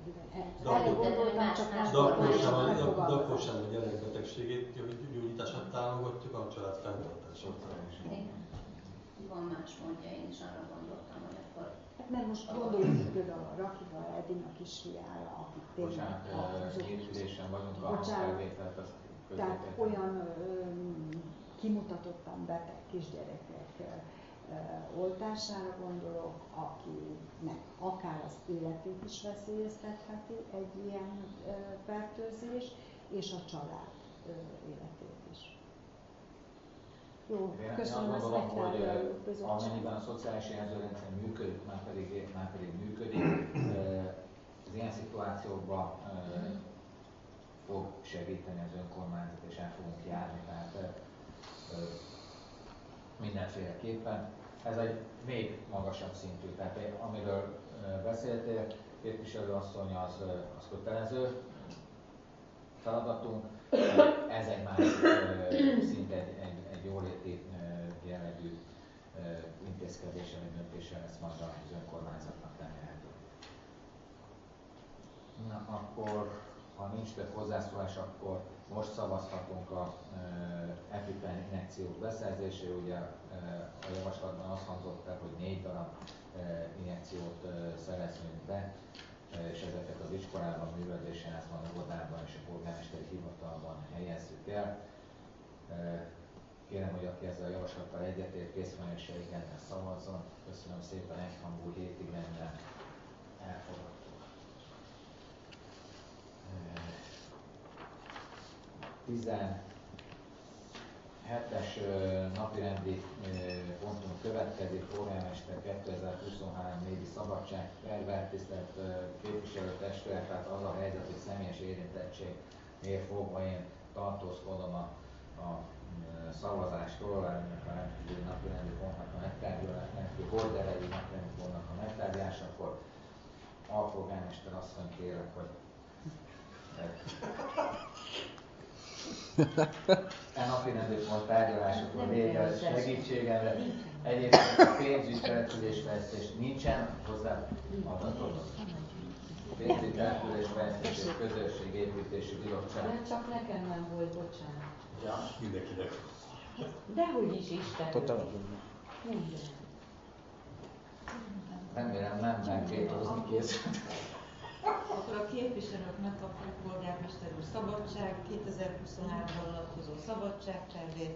De akkor sem a gyerek betegségét, gyógyítását támogatjuk, a család fenntartását. Van más módja, én is arra gondoltam, hogy akkor... Hát mert most gondolunk például a Rakival, Edina kisfiára, akik tényleg... Bocsánat, vagyunk a felvételt, azt tehát olyan kimutatottan beteg kisgyerekek oltására gondolok, akinek akár az életét is veszélyeztetheti egy ilyen fertőzés, és a család életét is. Jó, köszönöm, ezt megtárgyaljuk. Amennyiben a szociális jelzőrendszer működik, már pedig működik, az ilyen szituációkban fog segíteni az önkormányzat, és el fogunk járni, tehát mindenféleképpen. Ez egy még magasabb szintű, tehát amiről beszéltél, képviselőasszony, az kötelező feladatunk, ez egy másik szint, egy jóléti jellegű intézkedéssel, vagy döntéssel lesz majd az önkormányzatnak teherhető. Na akkor, ha nincs több hozzászólás, akkor most szavazhatunk a EpiPen injekciók beszerzéséről. Ugye a javaslatban azt hangzott el, hogy 4 darab injekciót szerezünk be, és ezeket az iskolában, művelődési házban, óvodában és a polgármesteri hivatalban helyezzük el. Kérem, hogy aki ezzel a javaslattal egyetért, készfelelőse igennel szavazzon. Köszönöm szépen, egyhangú 7 igennel elfogadtuk. 17-es napirendi pontunk következik, polgármester 2023 évi szabadság terve, tisztelt képviselőtestület, tehát az a helyzet, hogy személyes érintettségnél fogva én tartózkodom a szavazástól, ennek a rendkívüli napirendi pontnak a megtárgyalása, rendkívül horderejű napirendi pontnak a megtárgyalásakor. Alpolgármester asszony, kérlek, hogy a napirendi pont tárgyalásokon vége segítségemre. Egyébként a pénzügyi településfejlesztés nincsen, hozzá adatot. Pénzügyi településfejlesztés és közösségépítési bizottság. De csak nekem nem volt, bocsánat. Ja. Mindenkinek. Dehogy is Isten. Minden. Remélem nem megvétózni készült. Akkor a képviselők megkapják polgármester szabadság, 2023-ra vonatkozó szabadságtervét.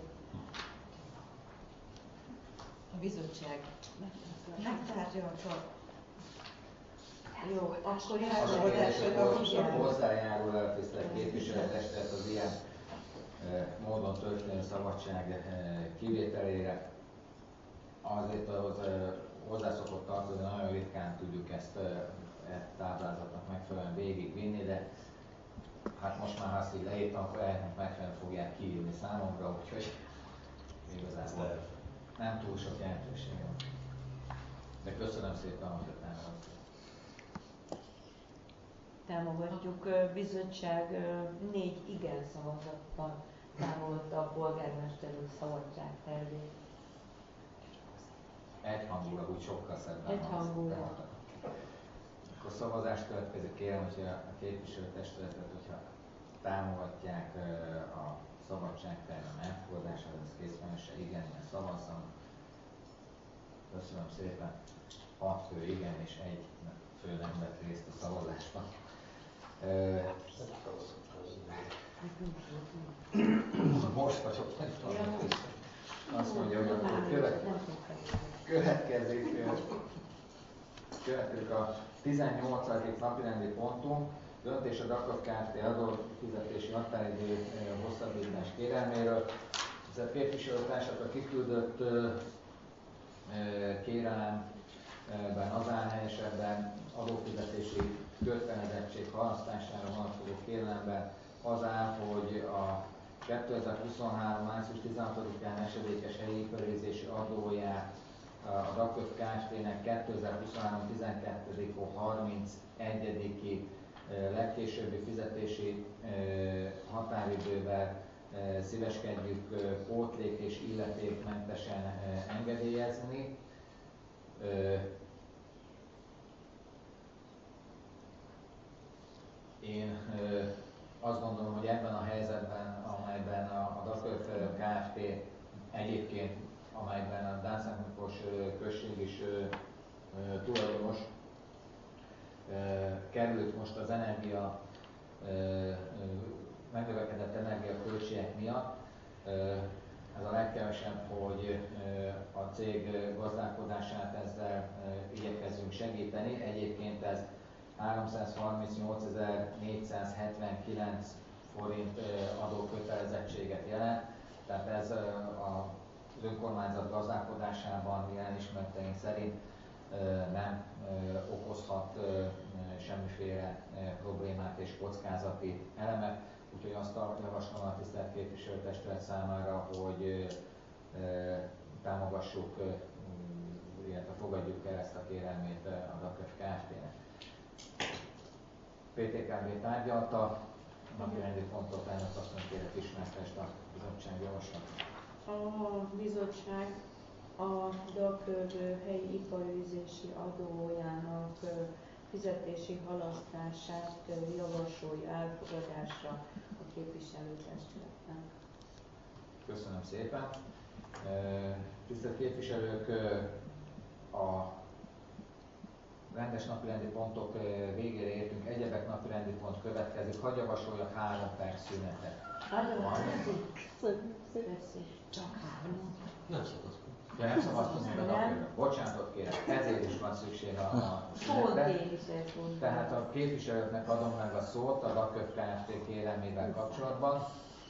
A bizottság megtárgyalta. Jó, akkor Az a kérdés, hogy hozzájárul a tisztelt képviselőtestület az ilyen módon történő szabadság kivételére. Azért ahhoz hozzászokott tartozni, nagyon ritkán tudjuk ezt táblázatnak megfelelően végigvinni, de hát most már, ha azt így leírtam, akkor ennek megfelelően fogják kiírni számomra, úgyhogy igazából nem túl sok jelentősége van. De köszönöm szépen, hogy a támogatást. Támogatjuk. Bizottság 4 igen szavazattal támogatta a polgármester úr szabadságtervét. Egyhangulag úgy sokkal szebben. Egyhangulag. Akkor szavazás következik, kérem, hogy a képviselőtestületet, hogyha támogatják a szabadságtervem elfogadását, ez készfelmese igennel szavazzam. Köszönöm szépen. 6 fő igen és 1 fő nem vett részt a szavazásban. Most vagyok, nem tudom. Azt mondja, hogy akkor következik a 18. napirendi pontunk, döntés a DAKAF Kft. Adófizetési határidő hosszabbítás kérelméről. Ez a képviselőtársakra kiküldött kérelemben az áll helyesebben adófizetési kötelezettség halasztására vonatkozó kérelemben az áll, hogy a 2023. március 16-án esedékes helyi iparűzési adóját a DAKÖV Kft-nek 2023. 12. hó 31-i legkésőbbi fizetési határidővel szíveskedjük pótlék és illetékmentesen engedélyezni. Én azt gondolom, hogy ebben a helyzetben, amelyben a DAKÖV Kft. Egyébként, amelyben a Dánszentmiklós község is tulajdonos, került most az energia, megnövekedett energiaköltségek miatt. Ez a legkevesebb, hogy a cég gazdálkodását ezzel igyekezzünk segíteni. Egyébként ez 338.479 forint adókötelezettséget jelent, tehát ez az önkormányzat gazdálkodásában jelen ismereteink szerint nem okozhat semmiféle problémát és kockázati elemet, úgyhogy azt javaslom a tisztelt képviselőtestület számára, hogy támogassuk, illetve fogadjuk el ezt a kérelmét a DAKÖV Kft-nek. PTKB tárgyalta, napirendi pontot elnök asszony kérek ismertest a bizottság javaslatot. A bizottság a DAKÖV helyi iparűzési adójának fizetési halasztását javasolja elfogadásra a képviselőtestületnek. Köszönöm szépen. Tisztelt képviselők, a rendes napirendi pontok végére értünk, egyebek napirendi pont következik. Hadd javasoljak 3 perc szünetet. Csak 3. Nem szokott. Ja, nem szavaztunk meg a napirendre. Bocsánatot kérek, ezért is van szükség a szünetre. Tehát a képviselőknek adom meg a szót a DAKÖV Kft. Kérelmével kapcsolatban.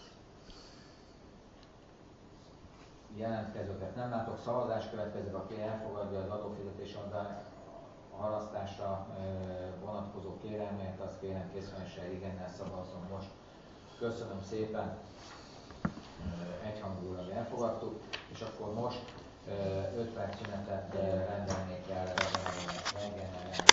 Jelentkezőket nem látok, szavazás következik, aki elfogadja az adófizetés halasztásra vonatkozó kérelmét, azt kérem készfelmesen igennel szavazzon most. Köszönöm szépen, egyhangulag elfogadtuk, és akkor most 5 perc szünetet rendelnék el reggel